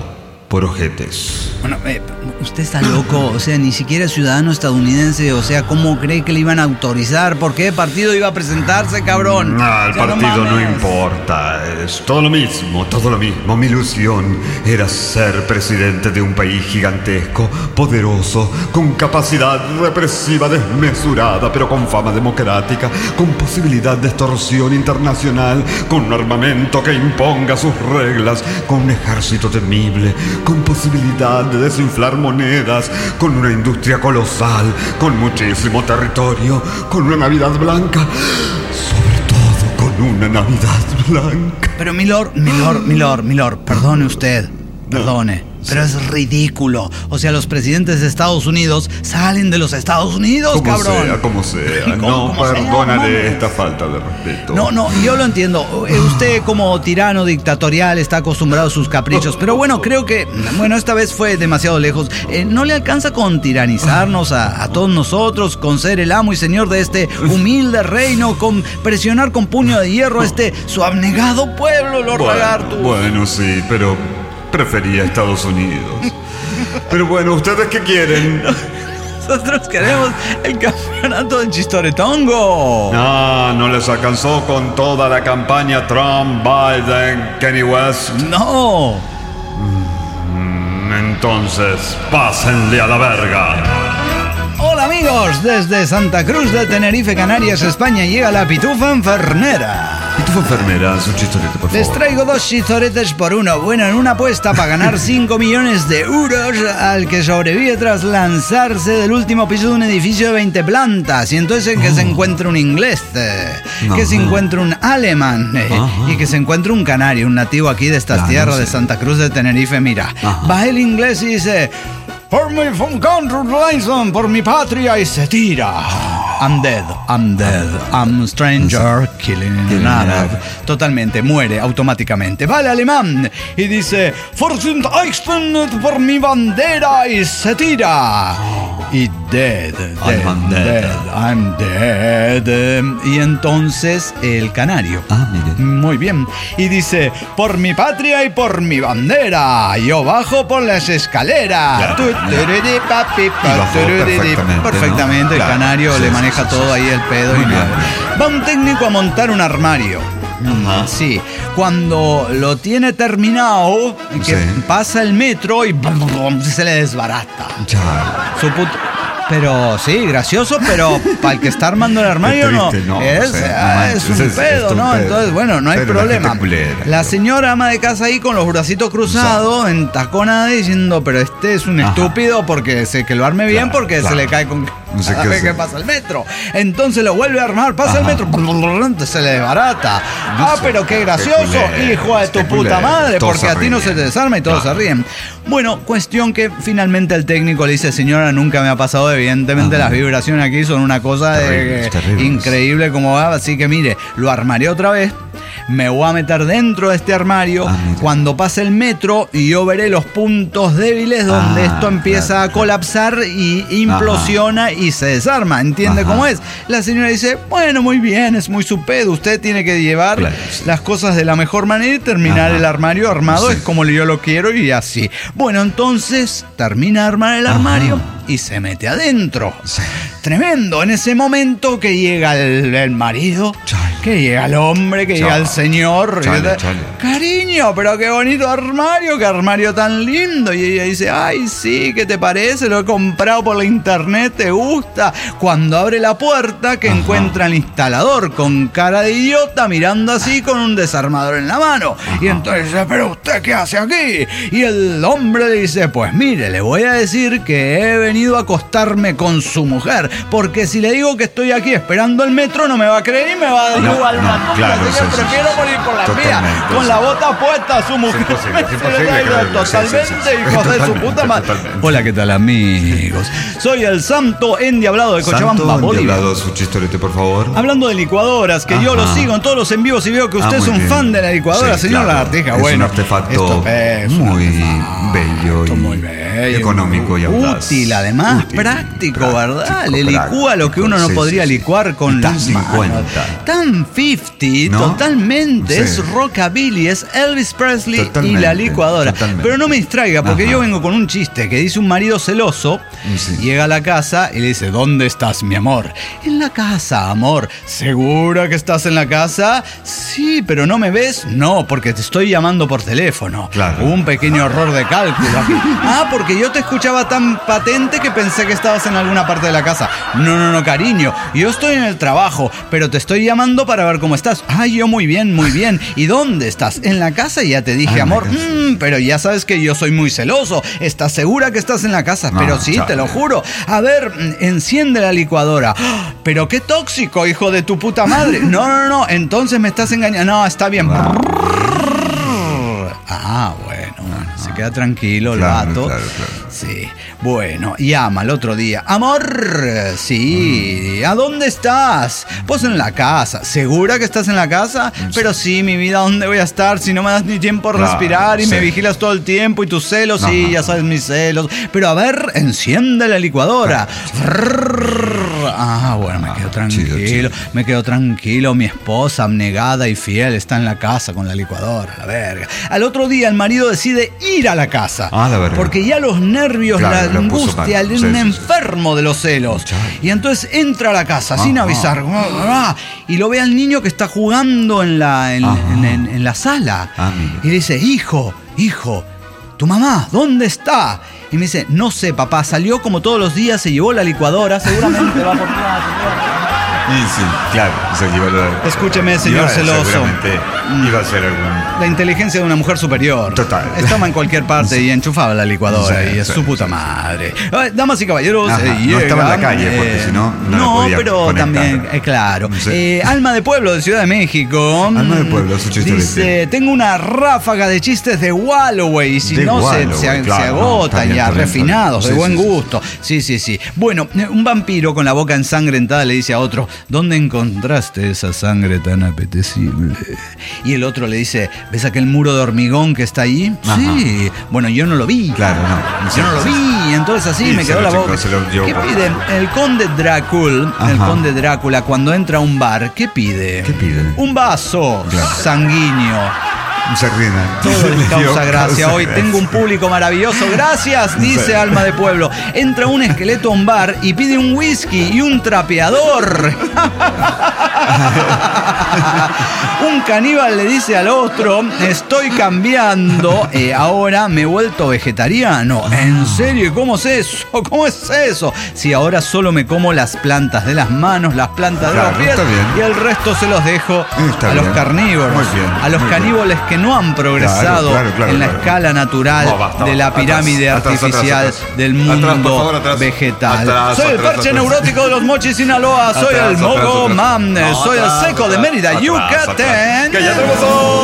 por ojetes. Bueno, eh, usted está loco, o sea, ni siquiera es ciudadano estadounidense, o sea, ¿cómo cree que le iban a autorizar? ¿Por qué partido iba a presentarse, cabrón? No, el o sea, partido no, no importa, es todo lo mismo, todo lo mismo. Mi ilusión era ser presidente de un país gigantesco, poderoso, con capacidad represiva desmesurada, pero con fama democrática, con posibilidad de extorsión internacional, con un armamento que imponga sus reglas, con un ejército temible, con posibilidad de desinflar monedas, con una industria colosal, con muchísimo territorio, con una Navidad blanca, sobre todo con una Navidad blanca. Pero milord, milord, milord, milord, perdone usted, perdone. Pero es ridículo. O sea, los presidentes de Estados Unidos salen de los Estados Unidos, como cabrón. Sea, como sea. ¿Cómo, no cómo perdonaré sea, esta falta de respeto. No, no, yo lo entiendo. Usted como tirano dictatorial está acostumbrado a sus caprichos. Pero bueno, creo que, bueno, esta vez fue demasiado lejos. Eh, ¿No le alcanza con tiranizarnos a, a todos nosotros, con ser el amo y señor de este humilde reino, con presionar con puño de hierro a este su abnegado pueblo, Lord bueno, Lagartus? Bueno, sí, pero prefería Estados Unidos. Pero bueno, ¿ustedes qué quieren? Nosotros queremos el campeonato de Chistoretongo. No, no les alcanzó con toda la campaña Trump, Biden, Kanye West. No. Mm, entonces, pásenle a la verga. Hola amigos, desde Santa Cruz de Tenerife, Canarias, España, llega la Pitufa Enfermera. Pitufa Enfermera, su chistorete, por favor. Les traigo dos chistoretes por uno. Bueno, en una apuesta para ganar cinco millones de euros al que sobrevive tras lanzarse del último piso de un edificio de veinte plantas. Y entonces en que oh. se encuentra un inglés, eh, que Ajá. se encuentra un alemán eh, y que se encuentra un canario, un nativo aquí de estas claro, tierras sí. de Santa Cruz de Tenerife. Mira, Ajá. va el inglés y dice... Por mi country, por mi patria, y se tira. I'm dead, I'm dead, I'm a stranger, killing an Arab. Totalmente, muere automáticamente. Va el alemán y dice, For sind Eichstätt, por mi bandera, y se tira. Y dead, dead, I'm dead, dead, I'm dead. Y entonces el canario. Ah, mire. Muy bien. Y dice, por mi patria y por mi bandera, yo bajo por las escaleras. Claro. Perfectamente, perfectamente, ¿no? El canario claro. le sí, maneja sí, todo sí, ahí el pedo y nada. Va un técnico a montar un armario. Ajá. Sí, cuando lo tiene terminado, que sí. pasa el metro y se le desbarata. Ya. Su puto... Pero sí, gracioso, pero para el que está armando el armario no, no es, o sea, es, no un es, pedo, es ¿no? pedo. Entonces, bueno, no hay pero problema. La, la señora ama de casa ahí con los bracitos cruzados, sí. entaconada, diciendo, pero este es un Ajá. estúpido porque sé que lo arme bien claro, porque claro. se le cae con no sé cada vez que pasa el metro. Entonces lo vuelve a armar, pasa Ajá. el metro, se le desbarata. No ah, sé, pero qué gracioso, qué hijo de tu puta culero. Madre, porque a ti no se te desarma y todos claro. se ríen. Bueno, cuestión que finalmente el técnico le dice, señora, nunca me ha pasado, evidentemente Ajá. las vibraciones aquí son una cosa terribles, de, terribles. increíble como va, así que mire, lo armaré otra vez. Me voy a meter dentro de este armario ah, cuando pase el metro y yo veré los puntos débiles donde ah, esto empieza claro, a colapsar y implosiona Ajá. y se desarma. ¿Entiende Ajá. cómo es? La señora dice, bueno, muy bien, es muy su pedo. Usted tiene que llevar claro, sí. las cosas de la mejor manera y terminar Ajá. el armario armado. Sí. Es como yo lo quiero y así. Bueno, entonces termina de armar el armario Ajá. y se mete adentro. Sí. Tremendo. En ese momento que llega el, el marido, Chale. que llega el hombre, que Chale. llega el señor. Chale, chale. Cariño, pero qué bonito armario, qué armario tan lindo. Y ella dice, ay, sí, ¿qué te parece? Lo he comprado por la internet, ¿te gusta? Cuando abre la puerta, que Ajá. encuentra el instalador con cara de idiota, mirando así con un desarmador en la mano. Ajá. Y entonces dice, ¿pero usted qué hace aquí? Y el hombre le dice, pues mire, le voy a decir que he venido a acostarme con su mujer, porque si le digo que estoy aquí esperando el metro, no me va a creer y me va a dar igual no, no, claro, así que prefiero morir por la vía, con la bota puesta, su mujer. Es imposible, es imposible, totalmente, sí, sí, sí. hijos de su puta madre. Hola, ¿qué tal, amigos? Soy el Santo Endiablado de Cochabamba, Santo Bolivia. Endiablado, su chistorete, por favor. Hablando de licuadoras, que Ajá. yo lo sigo en todos los en vivos y veo que usted ah, es un bien. fan de la licuadora, sí, señor claro. Lagartija. Es bueno, un artefacto es muy artefacto, bello y muy bello, económico y audaz. Útil, además, práctico, práctico, ¿verdad? Le licúa lo que uno no sí, podría sí, licuar con las manos. Tan cincuenta, ¿no? Totalmente. Sí. Es rockabilly, es Elvis Presley Totalmente, y la licuadora. totalmente. Pero no me distraiga, porque Ajá. yo vengo con un chiste que dice un marido celoso, Sí. llega a la casa y le dice, ¿dónde estás, mi amor? En la casa, amor. ¿Segura que estás en la casa? Sí, pero ¿no me ves? No, porque te estoy llamando por teléfono. Claro. Un pequeño error de cálculo aquí. Ah, porque yo te escuchaba tan patente que pensé que estabas en alguna parte de la casa. No, no, no, cariño. Yo estoy en el trabajo, pero te estoy llamando para ver cómo estás. Ay, yo muy bien, muy bien. ¿Y dónde estás? En la casa, ya te dije, Ay, amor. me cansé. Mm, pero ya sabes que yo soy muy celoso. ¿Estás segura que estás en la casa? No, Pero sí, chale. te lo juro. A ver, mm, enciende la licuadora. ¡Ah! Pero qué tóxico, hijo de tu puta madre. No, no, no, entonces me estás engañando. No, está bien. Ah, bueno, bueno, se queda tranquilo el Claro, vato. claro, claro. Sí, bueno, llama al otro día. Amor, sí, ¿a dónde estás? Pues en la casa. ¿Segura que estás en la casa? Pero sí, mi vida, ¿dónde voy a estar si no me das ni tiempo a Claro, respirar y sí. me vigilas todo el tiempo y tus celos? Sí, Ajá. ya sabes mis celos. Pero a ver, enciende la licuadora. Ah, bueno, me quedo tranquilo, chido, chido. me quedo tranquilo. Mi esposa, abnegada y fiel, está en la casa con la licuadora, la verga. Al otro día el marido decide ir a la casa. Ah, la verga. Porque ya los nervios, Claro, la lo puso angustia, mal. el Sí, un sí, sí. enfermo de los celos. Y entonces entra a la casa sin Ajá. avisar. Y lo ve al niño que está jugando en la, en, Ajá. en- en- en la sala. Ah, mira. Y le dice, hijo, hijo, tu mamá, ¿dónde está? Y me dice, no sé, papá, salió como todos los días, se llevó la licuadora, seguramente va por plato. Y sí, claro, se llevó lo- Escúcheme, señor Iba- celoso. Seguramente iba a ser algún... La inteligencia de una mujer superior. Total. Estaba en cualquier parte y enchufaba la licuadora Sí, y es sí, su puta sí, madre. Ay, damas y caballeros, Ajá, eh, no estaba en la llegan, calle, porque si no, no la podía pero conectar. también, eh, claro. Sí. Eh, Alma de Pueblo de Ciudad de México. Alma de Pueblo, es un chiste Dice, de- tengo una ráfaga de chistes de Walloway. Y si De no, se- Walloway, se, claro, se no, agotan está bien, ya, está bien, refinados, está de bien. buen Sí, sí, sí. gusto. Sí, sí, sí. Bueno, un vampiro con la boca ensangrentada le dice a otro, ¿dónde encontraste esa sangre tan apetecible? Y el otro le dice, ¿ves aquel muro de hormigón que está ahí? Ajá. Sí. Bueno, yo no lo vi. Claro, no. Yo no lo vi. Entonces así Y me se quedó lo la chingó, boca. se lo llevó ¿Qué por- pide? El conde Drácula, el Ajá. conde Drácula, cuando entra a un bar, ¿qué pide? ¿Qué pide? Un vaso Claro. sanguíneo. Se ríen. Todo Le les dio causa gracia. causa Hoy gracia. tengo un público maravilloso. Gracias, dice Sí. Alma de Pueblo. Entra un esqueleto a un bar y pide un whisky y un trapeador. Un caníbal le dice al otro, estoy cambiando, eh, ahora me he vuelto vegetariano. ¿En serio? ¿Y cómo es eso? ¿Cómo es eso? Si ahora solo me como las plantas de las manos, las plantas Claro, de los pies está bien. y el resto se los dejo Está a los bien. carnívoros, Muy bien, a los muy bien. caníbales que no han progresado Claro, claro, claro, en la claro. escala natural No, basta, de la basta. pirámide Atrás, atrás, artificial atrás, atrás. del Atrás, mundo por favor, atrás. vegetal. Atrás, soy el atrás, parche atrás. neurótico de los Mochis Sinaloa, soy Atrás, el atrás, Mogo atrás. Man, No, soy atrás, el Seco de atrás, Mérida, atrás, Yucatán. atrás. Que ya tenemos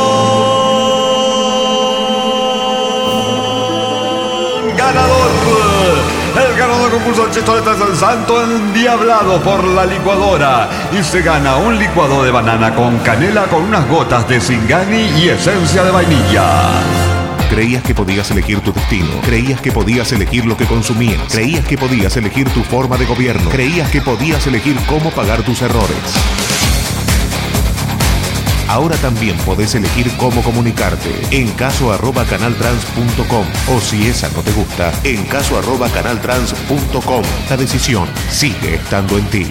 un ganador. El ganador del concurso de chistoletas es el santo endiablado por la licuadora. Y se gana un licuado de banana con canela con unas gotas de Singani y esencia de vainilla. Creías que podías elegir tu destino. Creías que podías elegir lo que consumías. Creías que podías elegir tu forma de gobierno. Creías que podías elegir cómo pagar tus errores. Ahora también podés elegir cómo comunicarte. En caso arroba canaltrans punto com. O si esa no te gusta, en caso arroba canaltrans punto com. La decisión sigue estando en ti.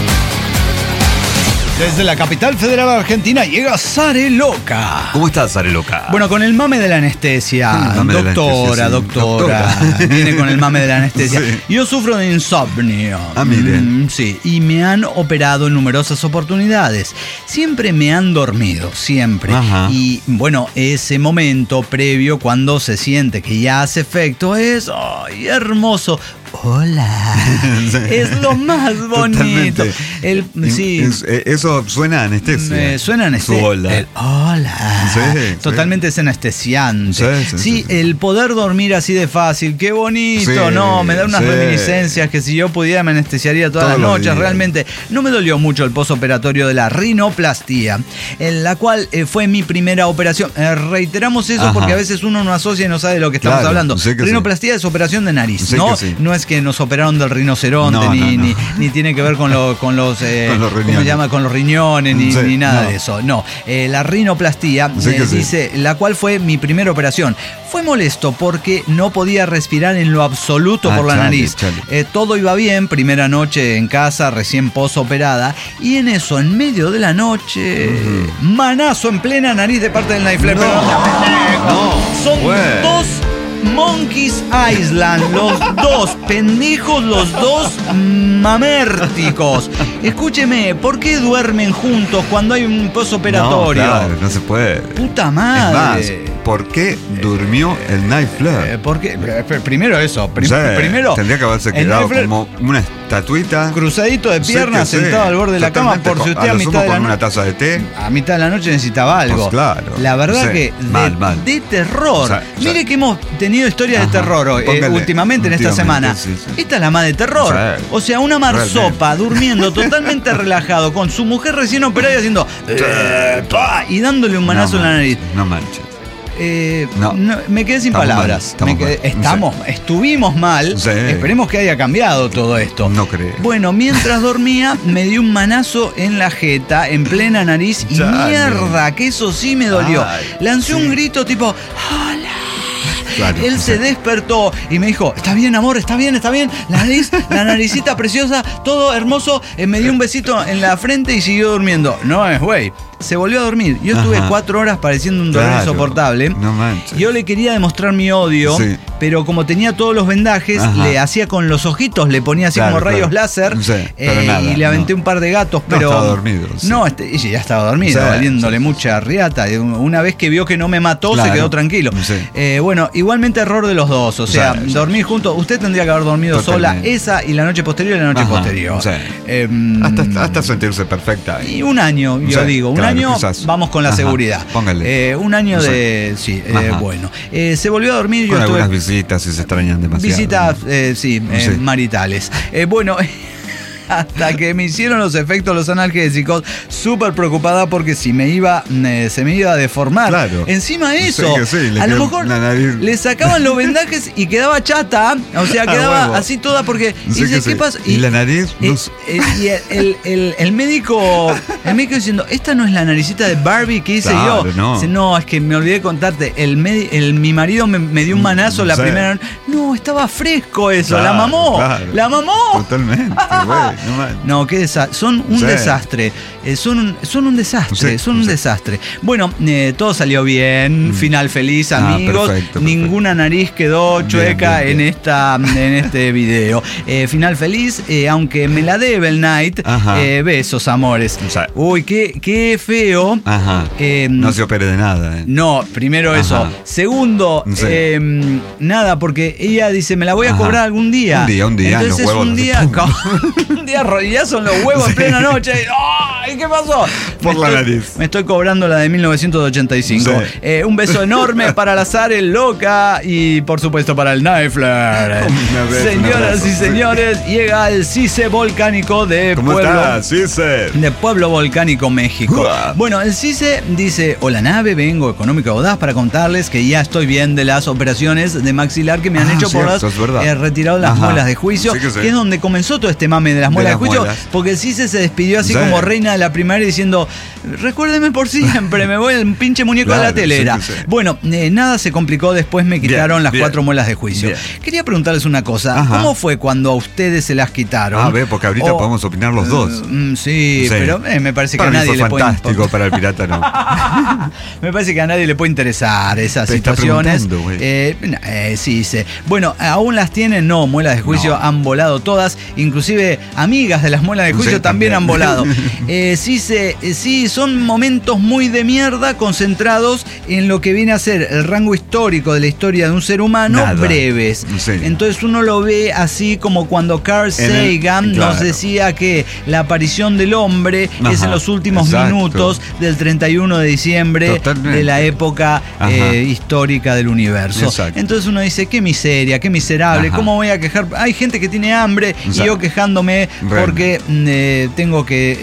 Desde la capital federal argentina llega Sare Loca. ¿Cómo estás, Areloca? Bueno, con el mame de la anestesia, El mame de la doctora, anestesia, sí. doctora, Doctora. viene con el mame de la anestesia. Sí. Yo sufro de insomnio. Ah, mire. Mm, sí, y me han operado en numerosas oportunidades. Siempre me han dormido, siempre. Ajá. Y bueno, ese momento previo cuando se siente que ya hace efecto es ¡ay, hermoso! Hola. Sí. Es lo más bonito. Totalmente. El, sí. Es- eh, eso suena a anestesia. Me suena anestesia. Su hola. El hola. Sí, sí. Totalmente es anestesiante. Sí, sí, Sí, sí, sí. el poder dormir así de fácil, qué bonito, Sí, no, me da unas sí. reminiscencias que si yo pudiera me anestesiaría todas Todos las los noches. días. Realmente no me dolió mucho el posoperatorio de la rinoplastía, en la cual eh, fue mi primera operación. Eh, reiteramos eso Ajá. porque a veces uno no asocia y no sabe de lo que estamos Claro, hablando. sé que sí. Rinoplastía es operación de nariz, Sé ¿no? que sí. No es es que nos operaron del rinoceronte, No, ni, no, no. Ni, ni tiene que ver con, lo, con los, eh, Con los ¿cómo riñones. se llama? Con los riñones, ni, Sí, ni nada no. de eso. No, eh, la rinoplastía, Sí eh, que sí. dice, la cual fue mi primera operación. Fue molesto porque no podía respirar en lo absoluto Ah, por la chale, nariz. chale. Eh, todo iba bien, primera noche en casa, recién posoperada, y en eso, en medio de la noche, manazo en plena nariz de parte del Night Flare. Pero no te pendejo. No, Son güey. dos Monkeys Island, los dos pendejos, los dos mamérticos. Escúcheme, ¿por qué duermen juntos cuando hay un posoperatorio? No, claro, no se puede. Puta Es madre. más, ¿por qué durmió el Night Flare? Eh, porque, eh, primero eso, prim- O sea, primero tendría que haberse el quedado Night Flare como una estatuita. cruzadito de Sí piernas, que sí. sentado al borde de la cama, Totalmente, por si con- usted a, lo mitad sumo de la con una noche, taza de té. a mitad de la noche necesitaba algo. Pues claro. La verdad Sí, que de, mal, mal. de terror. O sea, Mire ya. que hemos tenido historias Ajá, de terror eh, póngale, últimamente en esta últimamente, semana. sí, sí. Esta es la más de terror. Sí. O sea, una marsopa durmiendo totalmente relajado con su mujer recién operada y haciendo eh, pa, y dándole un manazo No en la nariz. manches, No manches. Eh, No. no, me quedé sin Estamos palabras. mal, estamos Me quedé- mal. estamos, estuvimos mal. Sí. Esperemos que haya cambiado todo esto. No creo. Bueno, mientras dormía, me dio un manazo en la jeta, en plena nariz, y Chale. mierda, que eso sí me dolió. Ay, Lancé sí. un grito tipo, ¡hola! Claro, Él se sí. despertó y me dijo, está bien, amor, está bien, está bien. La nariz, la naricita preciosa, todo hermoso. Eh, me dio un besito en la frente y siguió durmiendo. No es, güey. Se volvió a dormir. Yo estuve Ajá. cuatro horas pareciendo un dolor Claro. insoportable. No manches. Yo le quería demostrar mi odio, Sí. pero como tenía todos los vendajes, Ajá. le hacía con los ojitos, le ponía así Claro, como rayos claro. láser, Sí, pero eh, nada, y le aventé no. un par de gatos, No, pero... estaba dormido, sí. No, este, y ya estaba dormido, Sí, valiéndole sí, sí. mucha riata. Una vez que vio que no me mató, Claro. se quedó tranquilo. Sí. Eh, bueno, igualmente error de los dos, o sea, Sí, sí. dormir juntos. Usted tendría que haber dormido Totalmente. sola esa y la noche posterior y la noche Ajá, posterior. sí. Em, Hasta, hasta sentirse perfecta. y un año, yo Sí, digo, un claro, año quizás. vamos con la Ajá, seguridad. póngale. Eh, un año Sí. de. Sí, eh, Ajá. bueno. Eh, se volvió a dormir, Con yo algunas estuve. visitas si se extrañan demasiado. Visitas, eh, sí, eh, Sí. maritales. Eh, bueno. Hasta que me hicieron los efectos los analgésicos, súper preocupada porque si me iba, eh, se me iba a deformar. Claro. Encima de Sí, eso, que sí, le a lo quedó mejor una nariz. le sacaban los vendajes y quedaba chata, o sea, Ah, quedaba huevo. así toda porque Sí, dice, que ¿qué sí. pasa? ¿Y la nariz? eh, No sé. eh, y el, el- el- el médico, el médico diciendo, esta no es la naricita de Barbie que hice Claro, yo. no. Dice, no, es que me olvidé de contarte, el, medi- el mi marido me, me dio un manazo la Sí. primera. No, estaba fresco eso, la Claro, mamó, claro. la mamó. Totalmente, güey. No manches. No, qué desa- son un Sí. desastre. Eh, son, un, son un desastre, Sí, son un sí. desastre. Bueno, eh, todo salió bien, final feliz, Ah, amigos. perfecto, perfecto. Ninguna nariz quedó Bien, chueca bien, en bien. esta en este video. Eh, final feliz, eh, aunque me la debe el Night. Ajá. Eh, besos, amores. O sea- Uy, qué, qué feo. Ajá. Eh, no se opere de nada, ¿eh? No, primero Ajá. eso. Segundo, Sí. eh, nada, porque ella dice, me la voy a Ajá. cobrar algún día. Un día, un día, Entonces los huevos un no se día, ponen. un día rodillazo en los huevos en plena noche. ¡Ay, qué pasó! Por Me la estoy- nariz. Me estoy cobrando la de mil novecientos ochenta y cinco. Sí. Eh, un beso enorme para la Zare Loca y por supuesto para el Nightflare. Un beso, un Señoras abrazo, y sí. señores, llega el CICE volcánico de ¿Cómo Pueblo. estás? Sí, sé. De Pueblo Volcánico, México. Uah. Bueno, el CICE dice, hola nave, vengo económico audaz para contarles que ya estoy bien de las operaciones de maxilar que me han Ah, hecho por cierto, las es verdad. eh, retirado las Ajá. muelas de juicio, Sí que sí. que es donde comenzó todo este mame de las De muelas de, las juicio, muelas. porque el CICE se despidió así Sí. como reina de la primaria diciendo, recuérdeme por siempre, me voy el pinche muñeco de la Claro, telera. sí que sí. Bueno, eh, nada se complicó, después me quitaron Bien, las bien. cuatro muelas de juicio. Bien. Quería preguntarles una cosa, Ajá. ¿cómo fue cuando a ustedes se las quitaron? Ah, ve, porque ahorita O- podemos opinar los dos. Mm, sí, Sí. pero eh, me parece que Para a mí nadie fue le puede fantástico, para el pirata no. me parece que a nadie le puede interesar esas Te está situaciones. preguntando, güey. Eh, no, eh, sí, sí. Bueno, ¿aún las tienen? No, muelas de juicio No. han volado todas. Inclusive amigas de las muelas de juicio Sí, también, también. han volado. Eh, sí, se, eh, sí, son momentos muy de mierda concentrados en lo que viene a ser el rango histórico de la historia de un ser humano, Nada. breves. Sí. Entonces uno lo ve así como cuando Carl En el- Sagan nos claro. decía que la aparición del hombre es Ajá, en los últimos exacto. minutos del treinta y uno de diciembre Totalmente. de la época Ajá. eh, histórica del universo. Exacto. Entonces uno dice, qué miseria, qué miserable, Ajá. ¿cómo voy a quejar? Hay gente que tiene hambre y Exacto. yo quejándome Realmente. porque mm, eh, tengo que eh, Ajá. tom-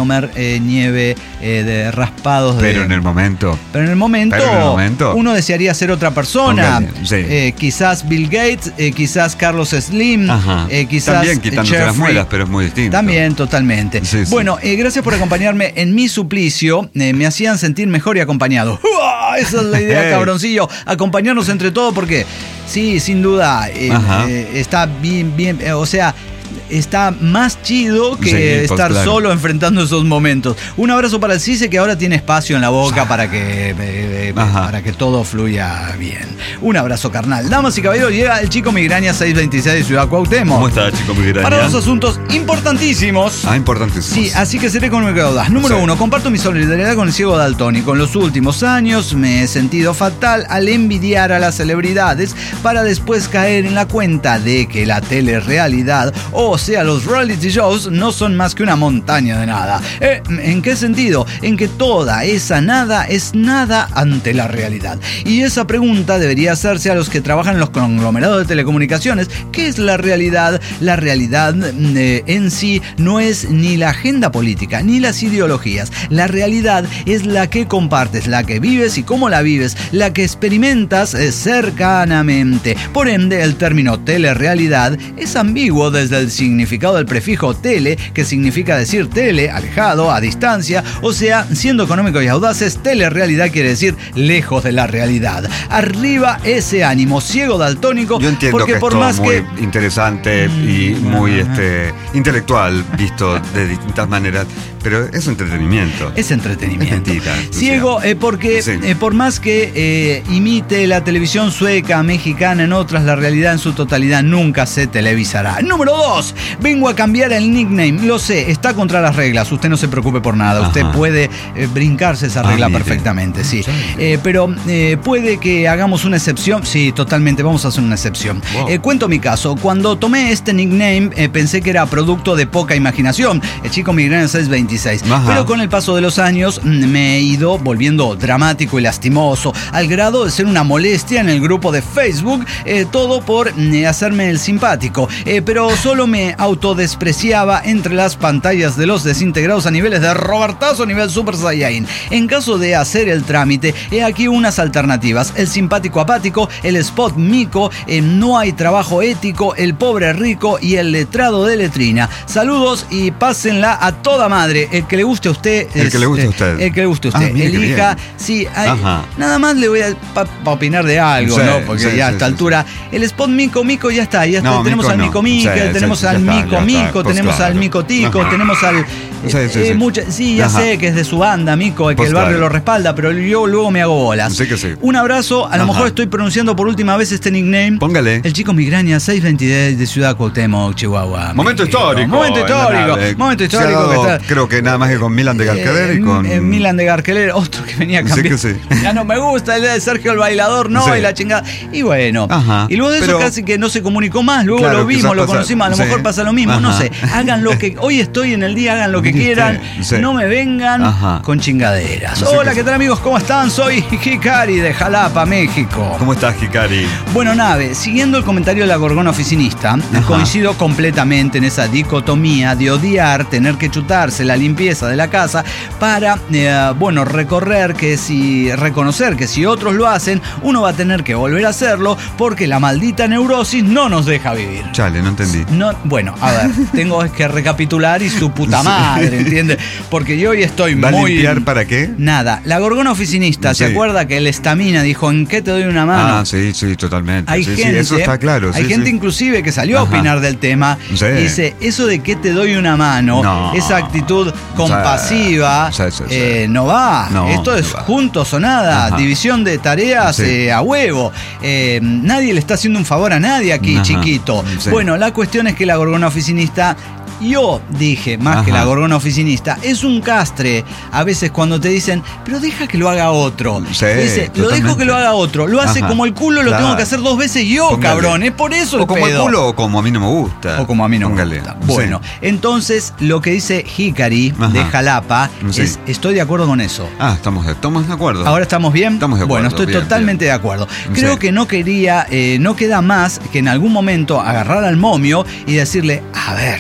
comer eh, nieve eh, de raspados. Pero de, en el momento. Pero en el momento, Pero en el momento uno desearía ser otra persona. Póngale, sí. eh, quizás Bill Gates, eh, quizás Carlos Slim, eh, quizás También quitándose Jeffrey. las muelas, pero es muy distinto. También, totalmente. Sí, sí. Bueno, eh, gracias por acompañarme en mi suplicio. Eh, me hacían sentir mejor y acompañado. ¡Uah! Esa es la idea, Hey. cabroncillo. Acompañarnos entre todos porque, sí, sin duda, eh, eh, está bien, bien, eh, o sea... está más chido que sí, pues, estar claro. solo enfrentando esos momentos. Un abrazo para el Cise, que ahora tiene espacio en la boca para que, eh, eh, para que todo fluya bien. Un abrazo, carnal. Damas y caballeros, llega el Chico Migraña seiscientos veintiséis de Ciudad Cuauhtémoc. ¿Cómo está, Chico Migraña? Para dos asuntos importantísimos. Ah, importantísimos. Sí, así que seré económico de audaz. Número Sí. uno, comparto mi solidaridad con el ciego daltónico. En los últimos años me he sentido fatal al envidiar a las celebridades para después caer en la cuenta de que la telerrealidad, o sea, los reality shows, no son más que una montaña de nada. Eh, ¿En qué sentido? En que toda esa nada es nada ante la realidad. Y esa pregunta debería hacerse a los que trabajan en los conglomerados de telecomunicaciones. ¿Qué es la realidad? La realidad eh, en sí no es ni la agenda política, ni las ideologías. La realidad es la que compartes, la que vives y cómo la vives, la que experimentas eh, cercanamente. Por ende, el término telerrealidad es ambiguo desde el significado del prefijo tele, que significa decir tele, alejado, a distancia. O sea, siendo económicos y audaces, telerrealidad quiere decir lejos de la realidad. Arriba ese ánimo ciego daltónico. Yo entiendo porque que por es todo más muy que interesante y muy este, intelectual, visto de distintas maneras, pero es entretenimiento. Es entretenimiento. Es mentira, Ciego, eh, porque Sí. eh, por más que eh, imite la televisión sueca, mexicana, en otras, la realidad en su totalidad nunca se televisará. Número dos, vengo a cambiar el nickname. Lo sé, está contra las reglas. Usted no se preocupe por nada. Ajá. Usted puede eh, brincarse esa Ah, regla mire. perfectamente, sí. Eh, pero eh, puede que hagamos una excepción. Sí, totalmente, vamos a hacer una excepción. Wow. Eh, cuento mi caso. Cuando tomé este nickname, eh, pensé que era producto de poca imaginación. El Chico Migraña seiscientos veintiséis. Ajá. Pero con el paso de los años mm, me he ido volviendo dramático y lastimoso, al grado de ser una molestia en el grupo de Facebook, eh, todo por mm, hacerme el simpático. Eh, pero solo me autodespreciaba entre las pantallas de los desintegrados a niveles de Robertazo, nivel Super Saiyan. En caso de hacer el trámite, he aquí unas alternativas: el simpático apático, el spot mico, eh, no hay trabajo ético, el pobre rico y el letrado de letrina. Saludos y pásenla a toda madre. El que le guste a usted. El es, que le guste a eh, usted. El que le guste a usted. Ah, mire qué Elija. bien. Sí, hay- Ajá. nada más le voy a para opinar de algo, Sí, ¿no? Porque sí, ya a sí, esta sí, altura. El spot mico, mico ya está. Ya está. No, tenemos mico al no. mico mico, Sí, tenemos sí, al ya está, mico ya está. mico, Pues tenemos claro. al mico tico, Ajá. tenemos al. Sí, sí, eh, sí. mucha- sí, ya Ajá. sé que es de su banda, mico, que Pues el barrio claro. lo respalda, pero yo luego me hago bolas. Sí que sí. Un abrazo, a lo Ajá. mejor estoy pronunciando por última vez este nickname. Póngale. El Chico Migraña seiscientos veintidós de Ciudad Cuauhtémoc, Chihuahua. Momento México. histórico. Momento en la histórico. nave. Momento Se ha histórico dado, que está. creo que nada más que con Milan de Garcader y Eh, con. eh, Milan de Garqueler, otro que venía a Sí cambiar. que sí. Ya no me gusta, el de Sergio el Bailador, no, Sí. y la chingada. Y bueno, Ajá. y luego de eso Pero- casi que no se comunicó más, luego Claro, lo vimos, quizás lo pasa- conocimos, a lo sí. mejor pasa lo mismo, no Ajá. sé. Hagan lo que, hoy estoy en el día, hagan lo que ¿Viste? quieran, Sí. no me vengan Ajá. con chingaderas. Sí Hola, que ¿qué sí. tal amigos? ¿Cómo están? Soy Hikari de Jalapa, México. ¿Cómo estás, Hikari? Bueno, Nave, siguiendo el comentario de la gorgona oficinista, Ajá. coincido completamente en esa dicotomía de odiar, tener que chutarse la limpieza de la casa para, eh, bueno, recorrer que si, reconocer que si otros lo hacen, uno va a tener que volver a hacerlo porque la maldita neurosis no nos deja vivir. Chale, no entendí. No, bueno, a ver, tengo que recapitular y su puta madre, ¿entiendes? Porque yo hoy estoy ¿Va muy... a limpiar para qué? Nada, la gorgona oficinista, ¿se Sí. acuerda que el estamina dijo, ¿en qué te doy una mano? Ah, sí, sí, totalmente. Hay sí, gente, sí, eso está claro. hay sí, gente sí. inclusive que salió a Ajá. opinar del tema Sí. y dice, eso de que te doy una mano, No. esa actitud compasiva, Sí, sí, sí. eh, no va. No, Esto es no va. juntos o nada, Ajá. división de tareas Sí. eh, a huevo. Eh, nadie le está haciendo un favor a nadie aquí, Ajá. chiquito. Sí. Bueno, la cuestión es que la gorgona oficinista... Yo dije, más Ajá. que la gorgona oficinista, es un castre a veces cuando te dicen, pero deja que lo haga otro. Sí, Y dice, lo dejo totalmente. que lo haga otro. Lo hace Ajá. como el culo, lo Claro. tengo que hacer dos veces yo, Póngale. cabrón. Es por eso el O como el pedo. culo o como a mí no me gusta. O como a mí no Póngale. me gusta. Sí. Bueno, entonces lo que dice Hikari Ajá. de Jalapa Sí. es, estoy de acuerdo con eso. Ah, estamos, estamos de acuerdo. Ahora estamos bien. Estamos de acuerdo, Bueno, estoy bien, totalmente bien. de acuerdo. Creo Sí. que no quería, eh, no queda más que en algún momento agarrar al momio y decirle, a ver, las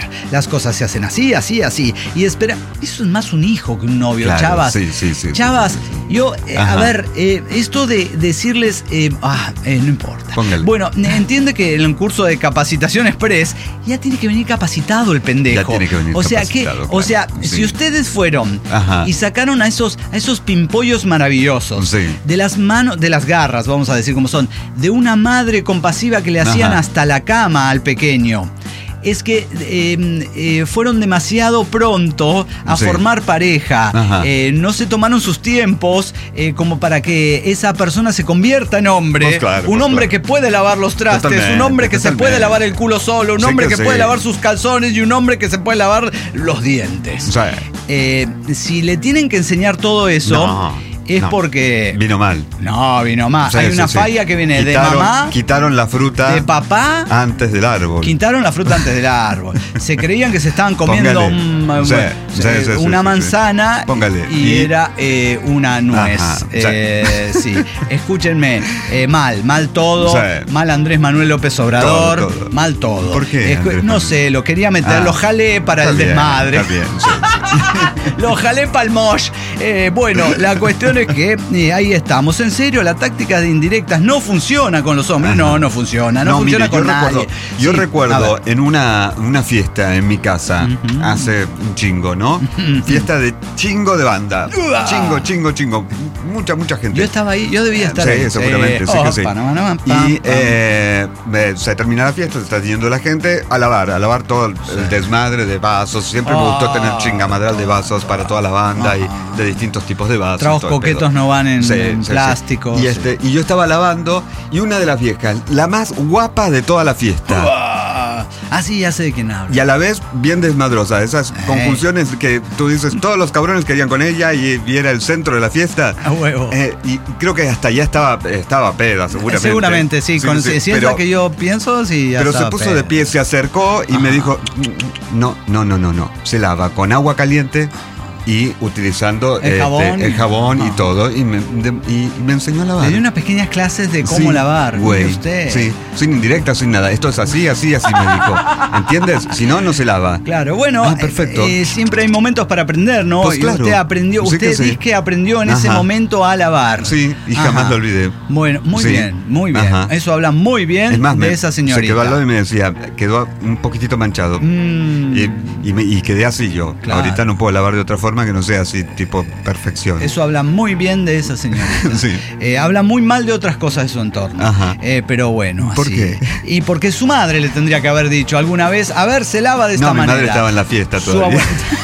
las cosas se hacen así, así, así. Y espera, eso es más un hijo que un novio, Claro, chavas. sí, sí, sí, Chavas, sí, sí, sí. yo, eh, a Ajá. ver, eh, esto de decirles, eh, ah, eh, no importa. Póngale. Bueno, entiende que en el curso de capacitación express ya tiene que venir capacitado el pendejo. Ya tiene que venir o sea que, capacitado, o sea, claro. si Sí. ustedes fueron Ajá. y sacaron a esos, a esos pimpollos maravillosos Sí. de las manos, de las garras, vamos a decir como son, de una madre compasiva que le hacían Ajá. hasta la cama al pequeño. Es que eh, eh, fueron demasiado pronto a Sí. formar pareja. Ajá. Eh, no se tomaron sus tiempos eh, como para que esa persona se convierta en hombre. Pues claro, un pues hombre claro. que puede lavar los trastes, Totalmente, un hombre que se totalmente. puede lavar el culo solo, un Sí hombre que que, sí. puede lavar sus calzones y un hombre que se puede lavar los dientes. O sea, Eh, si le tienen que enseñar todo eso, No, es no. porque... vino mal. No, vino más. Sí, Hay sí, una sí. falla que viene Quitaron- de mamá, Quitaron la fruta de papá. antes del árbol. Quitaron la fruta antes del árbol. Se creían que se estaban comiendo Póngale. un- Sí, eh, sí, sí, sí, una sí, manzana sí. Póngale. y, Y- era eh, una nuez. Ajá, sí. Eh, sí. Escúchenme, eh, mal, mal todo. Sí. Mal Andrés Manuel López Obrador. Todo, todo. Mal todo. ¿Por qué, Escu- Andrés no Manuel? sé, lo quería meter, Ah, lo jalé para está el bien, desmadre. Está bien, sí, sí. Lo jalé pa'l mosh. Eh, bueno, la cuestión es que eh, ahí estamos. En serio, la táctica de indirectas no funciona con los hombres. Ajá. No, no funciona. No, funciona mire, con yo nadie. recuerdo, yo Sí, a recuerdo ver. en una, una fiesta en mi casa, hace un chingo, ¿no? Fiesta de chingo de banda. Uah. Chingo, chingo, chingo. Mucha, mucha gente. Yo estaba ahí, yo debía estar Sí, ahí. seguramente, sí que sí. Opa, no, no, Y pam, pam. eh, eh, se termina la fiesta, se está yendo la gente a lavar, a lavar todo el, el desmadre de vasos. Siempre me gustó Ah. tener chingamadral de vasos para toda la banda y de distintos tipos de vasos. Tragos todo el coquetos pedo. no van en, Sí, en sí, sí. plástico. Y, sí. este, y yo estaba lavando y una de las viejas, la más guapa de toda la fiesta. Ah, ah, sí, ya sé de quién habla. Y a la vez bien desmadrosa, esas Ey. conjunciones que tú dices, todos los cabrones querían con ella y, y era el centro de la fiesta. A huevo. Eh, y creo que hasta allá estaba, estaba peda, seguramente. Seguramente, sí. con, si si es pero, la que yo pienso, sí. ya pero se estaba puso pedo. de pie, se acercó y me dijo, no, no, no, no, no. Se lava con agua caliente y utilizando El este, jabón. el jabón y Ah. todo. Y me, de- y me enseñó a lavar. Le di unas pequeñas clases de cómo Sí, lavar. güey. mire usted. Sí, sin indirecta, sin nada. Esto es así, así, así, me dijo. ¿Entiendes? Si no, no se lava. Claro, bueno, Ah, perfecto. eh, siempre hay momentos para aprender, ¿no? Pues y claro. usted aprendió, Sí usted que sí. dice que aprendió en ese Ajá. momento a lavar. Sí, y jamás Ajá. lo olvidé. Bueno, muy Sí. bien, muy bien. Ajá. Eso habla muy bien Es más, de me- esa se señorita. quedó al lado y me decía, quedó un poquitito manchado. Mm. Y, y, me- y quedé así yo. Claro. Ahorita no puedo lavar de otra forma que no sea así, tipo perfección. Eso habla muy bien de esa señorita. Sí. Eh, habla muy mal de otras cosas de su entorno. Ajá. Eh, pero bueno, ¿Por así. qué? Y porque su madre le tendría que haber dicho alguna vez, a ver, se lava de esta No, mi manera. madre estaba en la fiesta Su todavía.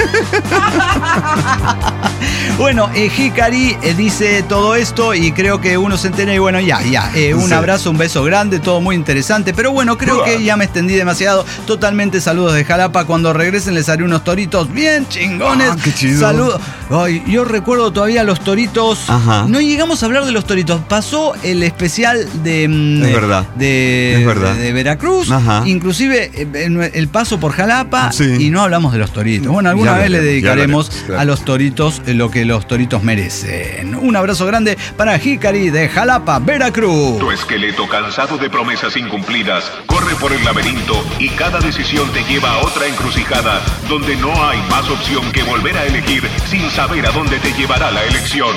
abuela- Bueno, eh, Hikari eh, dice todo esto y creo que uno se entera y bueno, ya, ya. Eh, un Sí. abrazo, un beso grande, todo muy interesante. Pero bueno, creo que ya me extendí demasiado. Totalmente saludos de Jalapa. Cuando regresen les haré unos toritos bien chingones. Ah, qué chido. Saludos. Ay, yo recuerdo todavía los toritos. Ajá. No llegamos a hablar de los toritos. Pasó el especial de, mm, Es verdad. de, Es verdad. de- de Veracruz. Ajá. Inclusive eh, en el paso por Jalapa. Sí. Y no hablamos de los toritos. Bueno, alguna Ya vez le hablaremos, ya dedicaremos hablaremos, claro. a los toritos eh, lo que los toritos merecen. Un abrazo grande para Hikari de Jalapa, Veracruz. Tu esqueleto cansado de promesas incumplidas corre por el laberinto y cada decisión te lleva a otra encrucijada donde no hay más opción que volver a elegir sin saber a dónde te llevará la elección.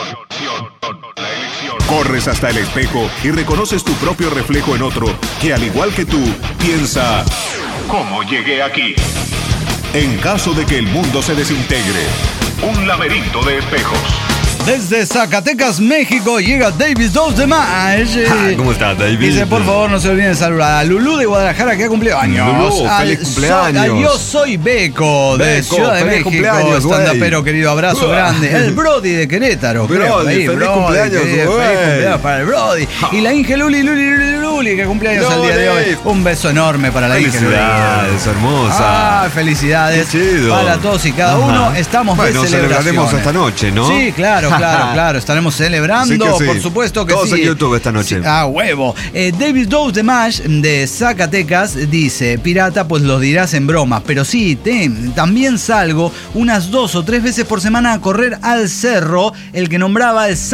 Corres hasta el espejo y reconoces tu propio reflejo en otro que al igual que tú piensa ¿cómo llegué aquí? En caso de que el mundo se desintegre, un laberinto de espejos. Desde Zacatecas, México, llega David dos de Mayo. Ah, ¿cómo estás, David? Dice, por favor, no se olviden de saludar a Lulú de Guadalajara, que ha cumplido años. Lulú, Al- feliz cumpleaños. so- a yo soy Beco, de Beco, Ciudad de feliz México. cumpleaños, güey. Estandapero, querido, abrazo Uah. grande. El Brody de Querétaro. Brody, creo, ahí, feliz Brody, cumpleaños, querido, güey. feliz cumpleaños para el Brody. Y la Inge Luli, Luli, Luli, Luli, que cumpleaños el día de hoy. Luli. Un beso enorme para la Inge Luli. Felicidades, hermosa. Ah, felicidades Qué chido. para todos y cada Ajá. uno. Estamos Bueno, de celebraciones. celebraremos esta noche, ¿no? Sí, claro, claro, claro. Estaremos celebrando, Sí que sí. por supuesto que Todos sí. en YouTube esta noche. Sí, ah, huevo. Eh, David Dose de Mash de Zacatecas dice, pirata, pues lo dirás en broma, pero sí, te- también salgo unas dos o tres veces por semana a correr al cerro, el que nombraba el Zac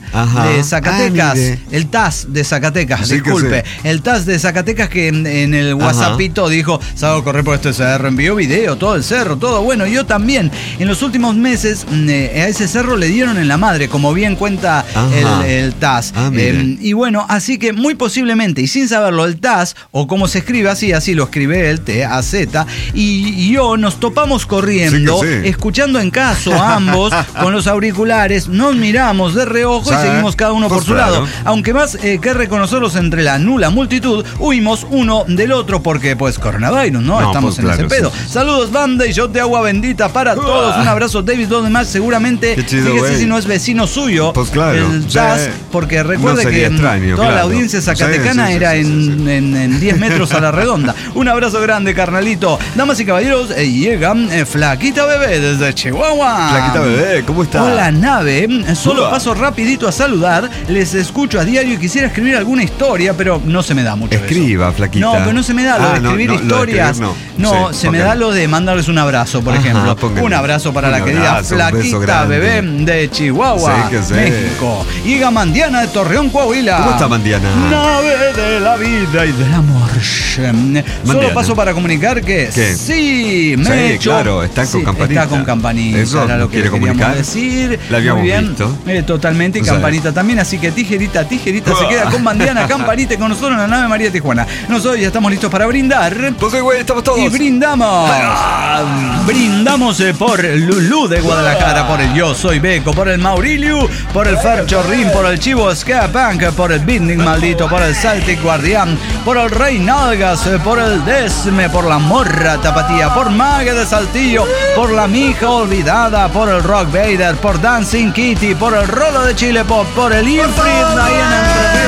Ajá. de Zacatecas, ah, el T A S de Zacatecas, sí, disculpe, el T A S de Zacatecas que en, en el WhatsAppito Ajá. dijo, salgo a correr por este cerro, envió video, todo el cerro, todo bueno, yo también. En los últimos meses eh, a ese cerro le dieron en la madre, como bien cuenta el, el T A S. Ah, eh, y bueno, así que muy posiblemente, y sin saberlo, el T A S, o como se escribe así, así lo escribe el T A Z, y, y yo nos topamos corriendo, sí sí. escuchando en caso a ambos, con los auriculares, nos miramos de reojo ¿Sabe? y seguimos cada uno pues por su claro. lado. Aunque más eh, que reconocerlos entre la nula multitud, huimos uno del otro porque, pues, coronavirus, ¿no? no Estamos pues, en claro, ese pedo. Sí. Saludos, banda, y yo te agua bendita para uh, todos. Un abrazo, David. Los demás seguramente, chido, fíjese si no es vecino suyo, pues claro. el T A S, sí. porque recuerde no que extraño, toda claro. la audiencia zacatecana sí, sí, sí, era sí, sí, sí, sí. en, en diez metros a la redonda. Un abrazo grande, carnalito. Damas y caballeros, eh, llegan eh, Flaquita Bebé desde Chihuahua. Flaquita Bebé, ¿cómo está? Hola, nave. Solo Uah. paso rapidito a saludar. Les escucho a diario y quisiera escribir alguna historia, pero no se me da mucho. Escriba, eso. Flaquita. No, pero no se me da lo ah, de escribir no, no, historias. Lo de escribir, no, no sí, se okay. me da lo de mandarles un abrazo, por Ajá, ejemplo. Pónganle. Un abrazo para un la querida abrazo, Flaquita Bebé de Chihuahua, sí, México. Llega Mandiana de Torreón, Coahuila. ¿Cómo está Mandiana? Nave de la vida y del amor. Mandiana. Solo paso para comunicar que ¿Qué? sí, me sí, he hecho. Claro, están con sí, campanita. Está con campanita. Eso era lo que quiere comunicar. decir. La habíamos Muy bien. visto. Eh, totalmente. Y campanita también. Así que tijerita, tijerita se queda con Mandiana, campanita y con nosotros en la nave María Tijuana. Nosotros ya estamos listos para brindar. Pues sí, güey, estamos todos. Y brindamos. Brindamos eh, por Lulú de Guadalajara, por el Yo Soy Beco, por el Maurilio, por el Fer Chorrín, por el Chivo Ska Punk, por el Beatnik Maldito, por el Celtic Guardián, por el Rey Nalgas, por el Desme, por la Morra Tapatía, por Mague de Saltillo, por la Mija Olvidada, por el Rock Vader, por Dancing Kitty, por el Rolo de Chile Pop, por el Infrid Nayan Entre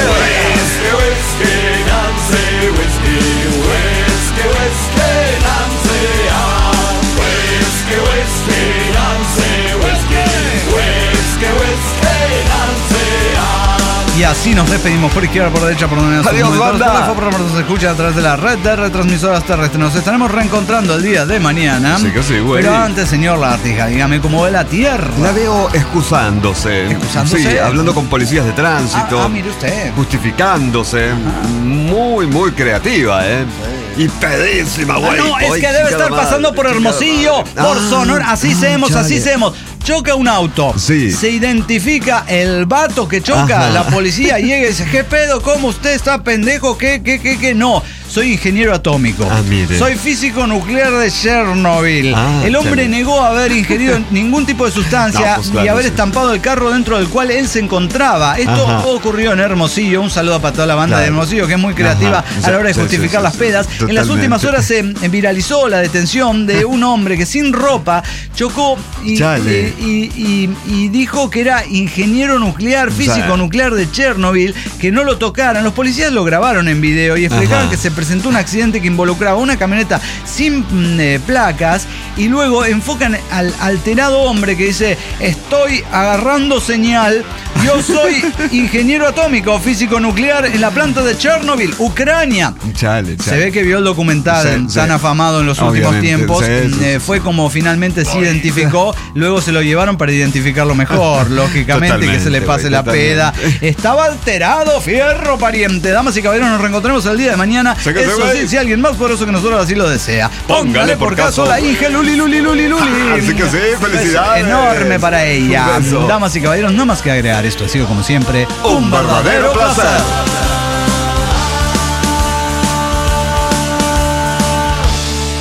Y así nos despedimos por izquierda, por derecha, por donde nos Adiós, banda. Nos escucha a través de la red de retransmisoras terrestres. Nos estaremos reencontrando el día de mañana. Sí que sí, güey. Pero antes, señor Lagartija, dígame cómo ve la tierra. La veo excusándose. ¿Excusándose? Sí, hablando con policías de tránsito. Ah, ah mire usted. Justificándose. Ah. Muy, muy creativa, ¿eh? Sí. Y pedísima, güey. Ah, no, es Hoy que debe estar pasando por Hermosillo, por ah, Sonora. Así ah, hacemos, chale. así hacemos. Choca un auto, sí. se identifica el vato que choca, Ajá. la policía llega y dice, ¿qué pedo? ¿Cómo usted está pendejo? ¿Qué, qué, qué, qué? No, soy ingeniero atómico, ah, mire. soy físico nuclear de Chernobyl. Ah, el hombre chale. negó haber ingerido ningún tipo de sustancia no, pues claro, y haber sí. estampado el carro dentro del cual él se encontraba. Esto Ajá. ocurrió en Hermosillo. Un saludo para toda la banda claro. de Hermosillo, que es muy creativa Ajá. a la hora de sí, justificar sí, sí, las pedas. Sí, en las últimas horas se viralizó la detención de un hombre que sin ropa chocó y... Y, y, y dijo que era ingeniero nuclear, físico o sea, nuclear de Chernobyl, que no lo tocaran. Los policías lo grabaron en video y explicaron Ajá. que se presentó un accidente que involucraba una camioneta sin eh, placas y luego enfocan al alterado hombre que dice, estoy agarrando señal, yo soy ingeniero atómico, físico nuclear en la planta de Chernobyl, Ucrania. Chale, chale. Se ve que vio el documental sí, tan sí. afamado en los últimos Obviamente, tiempos. Sí, sí, eh, fue como finalmente se identificó, luego se lo llevaron para identificarlo mejor, lógicamente, que se le pase wey, la totalmente. peda. Estaba alterado, fierro pariente. Damas y caballeros, nos reencontraremos el día de mañana. Eso sí, si alguien más poderoso que nosotros así lo desea. Póngale, Póngale por, por caso, caso la Inge Luli Luli Luli Luli. Así que sí, felicidades. Enorme para ella. Damas y caballeros, no más que agregar. Esto ha sido como siempre un, un verdadero, verdadero placer. placer.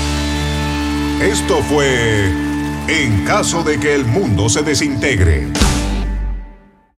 Esto fue En caso de que el mundo se desintegre.